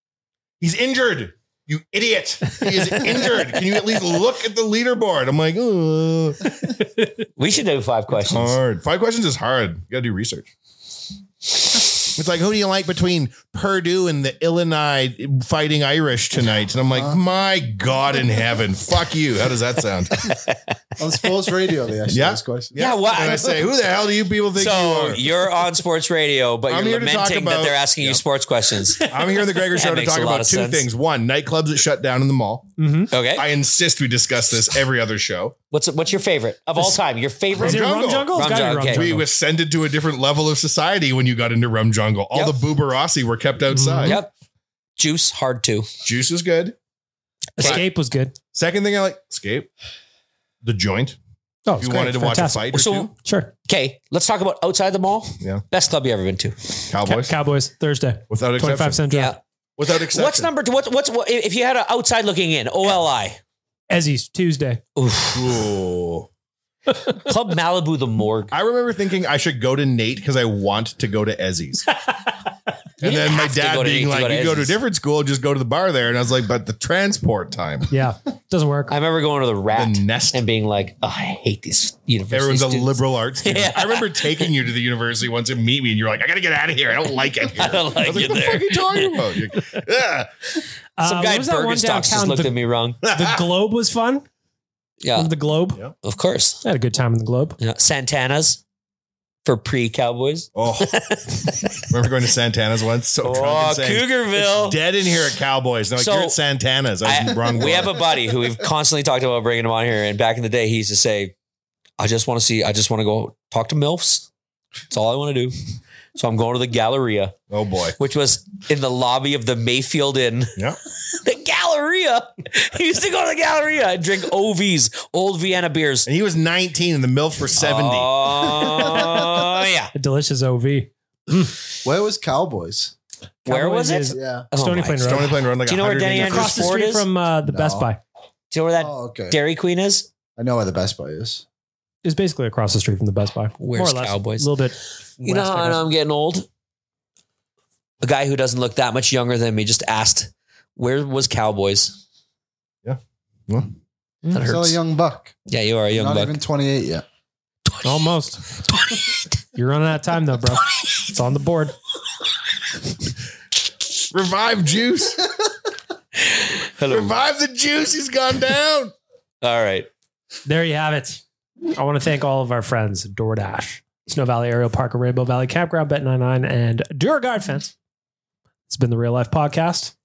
he's injured. You idiot. He is injured. Can you at least look at the leaderboard? I'm like, oh. We should do 5 questions. Hard. 5 questions is hard. You got to do research. It's like, who do you like between Purdue and the Illinois Fighting Irish tonight? And I'm like, my God in heaven. Fuck you. How does that sound? On sports radio, they ask you Yeah. this question. Yeah, what? And I say, who the hell do you people think you So are? you're on sports radio, but I'm you're here to talk lamenting that about- they're asking you sports questions. I'm here on the Gregor That Show to makes talk a lot about of 2 sense. things. One, nightclubs that shut down in the mall. Okay. I insist we discuss this every other show. What's your favorite of all time? Your favorite? Is it Rum Rum Jungle. Jungle? It's Rum gotta be Jungle, Rum okay. Jungle. We ascended to a different level of society when you got into Rum Jungle. All Yep. the Boobarassi were kept outside. Yep. Juice, hard to. Juice is good. Escape was good. Second thing I like, Escape. The Joint. Oh, If it's you great. wanted to watch a Fantastic. fight or So- two. Sure. Okay, let's talk about outside the mall. Yeah. Best club you ever been to? Cowboys. Cowboys, Thursday. Without exception. 25-cent draft. Yeah. Without exception. What's number two? What's if you had an outside looking in? OLI. Ezzy's Tuesday. Ooh. Club Malibu, the Morgue. I remember thinking I should go to Nate because I want to go to Ezzy's. And then my have to dad go to being Nate to like, go to you go to a Ezzy's." different school, just go to the bar there. And I was like, but the transport time. Yeah. Doesn't work. I remember going to the Rat The Nest. and being like, oh, I hate these university Everyone's students. a liberal arts student. Yeah. I remember taking you to the university once and meet me, and you're like, I gotta get out of here. I don't like it here. I don't like was like, it what the there. fuck are you talking about? You're like, "Yeah." Some guy what at was that one Birkenstocks just downtown? looked The- at me wrong. The Globe was fun. Yeah, Remember the Globe? Yeah. of course. I had a good time in the Globe. Yeah. Santana's for pre-Cowboys. Oh, remember going to Santana's once? So drunk Oh, and saying, Cougarville. "It's dead in here at Cowboys." They're like, So, you're at Santana's. I was wrong. We have a buddy who we've constantly talked about bringing him on here. And back in the day, he used to say, I just want to go talk to MILFs. That's all I want to do. So I'm going to the Galleria, Oh boy. which was in the lobby of the Mayfield Inn. Yeah. The Galleria. He used to go to the Galleria and drink OVs, old Vienna beers. And he was 19 and the MILFs were 70. Oh, yeah. A delicious OV. Where was Cowboys? Where was Cowboys it? is Yeah. Oh Stony my Plain Road. Stony Plain Road, like Do you know where 100 Denny meters. Andrews Across the Ford street is? from the Best No. Buy. Do you know where that Oh, okay. Dairy Queen is? I know where the Best Buy is. It's basically across the street from the Best Buy. Where's More or less. Cowboys? A little bit. You know west, how I I guess. know I'm getting old? A guy who doesn't look that much younger than me just asked, where was Cowboys? Yeah. Well, That Still a hurts. young buck. Yeah, you are a young Not buck. even 28 yet. Almost. You're running out of time though, bro. It's on the board. revive Juice. Hello. Revive the Juice. He's gone down. All right. There you have it. I want to thank all of our friends, DoorDash, Snow Valley Aerial Park, Rainbow Valley Campground, Bet99, and DuraGuard Fence. It's been the Real Life Podcast.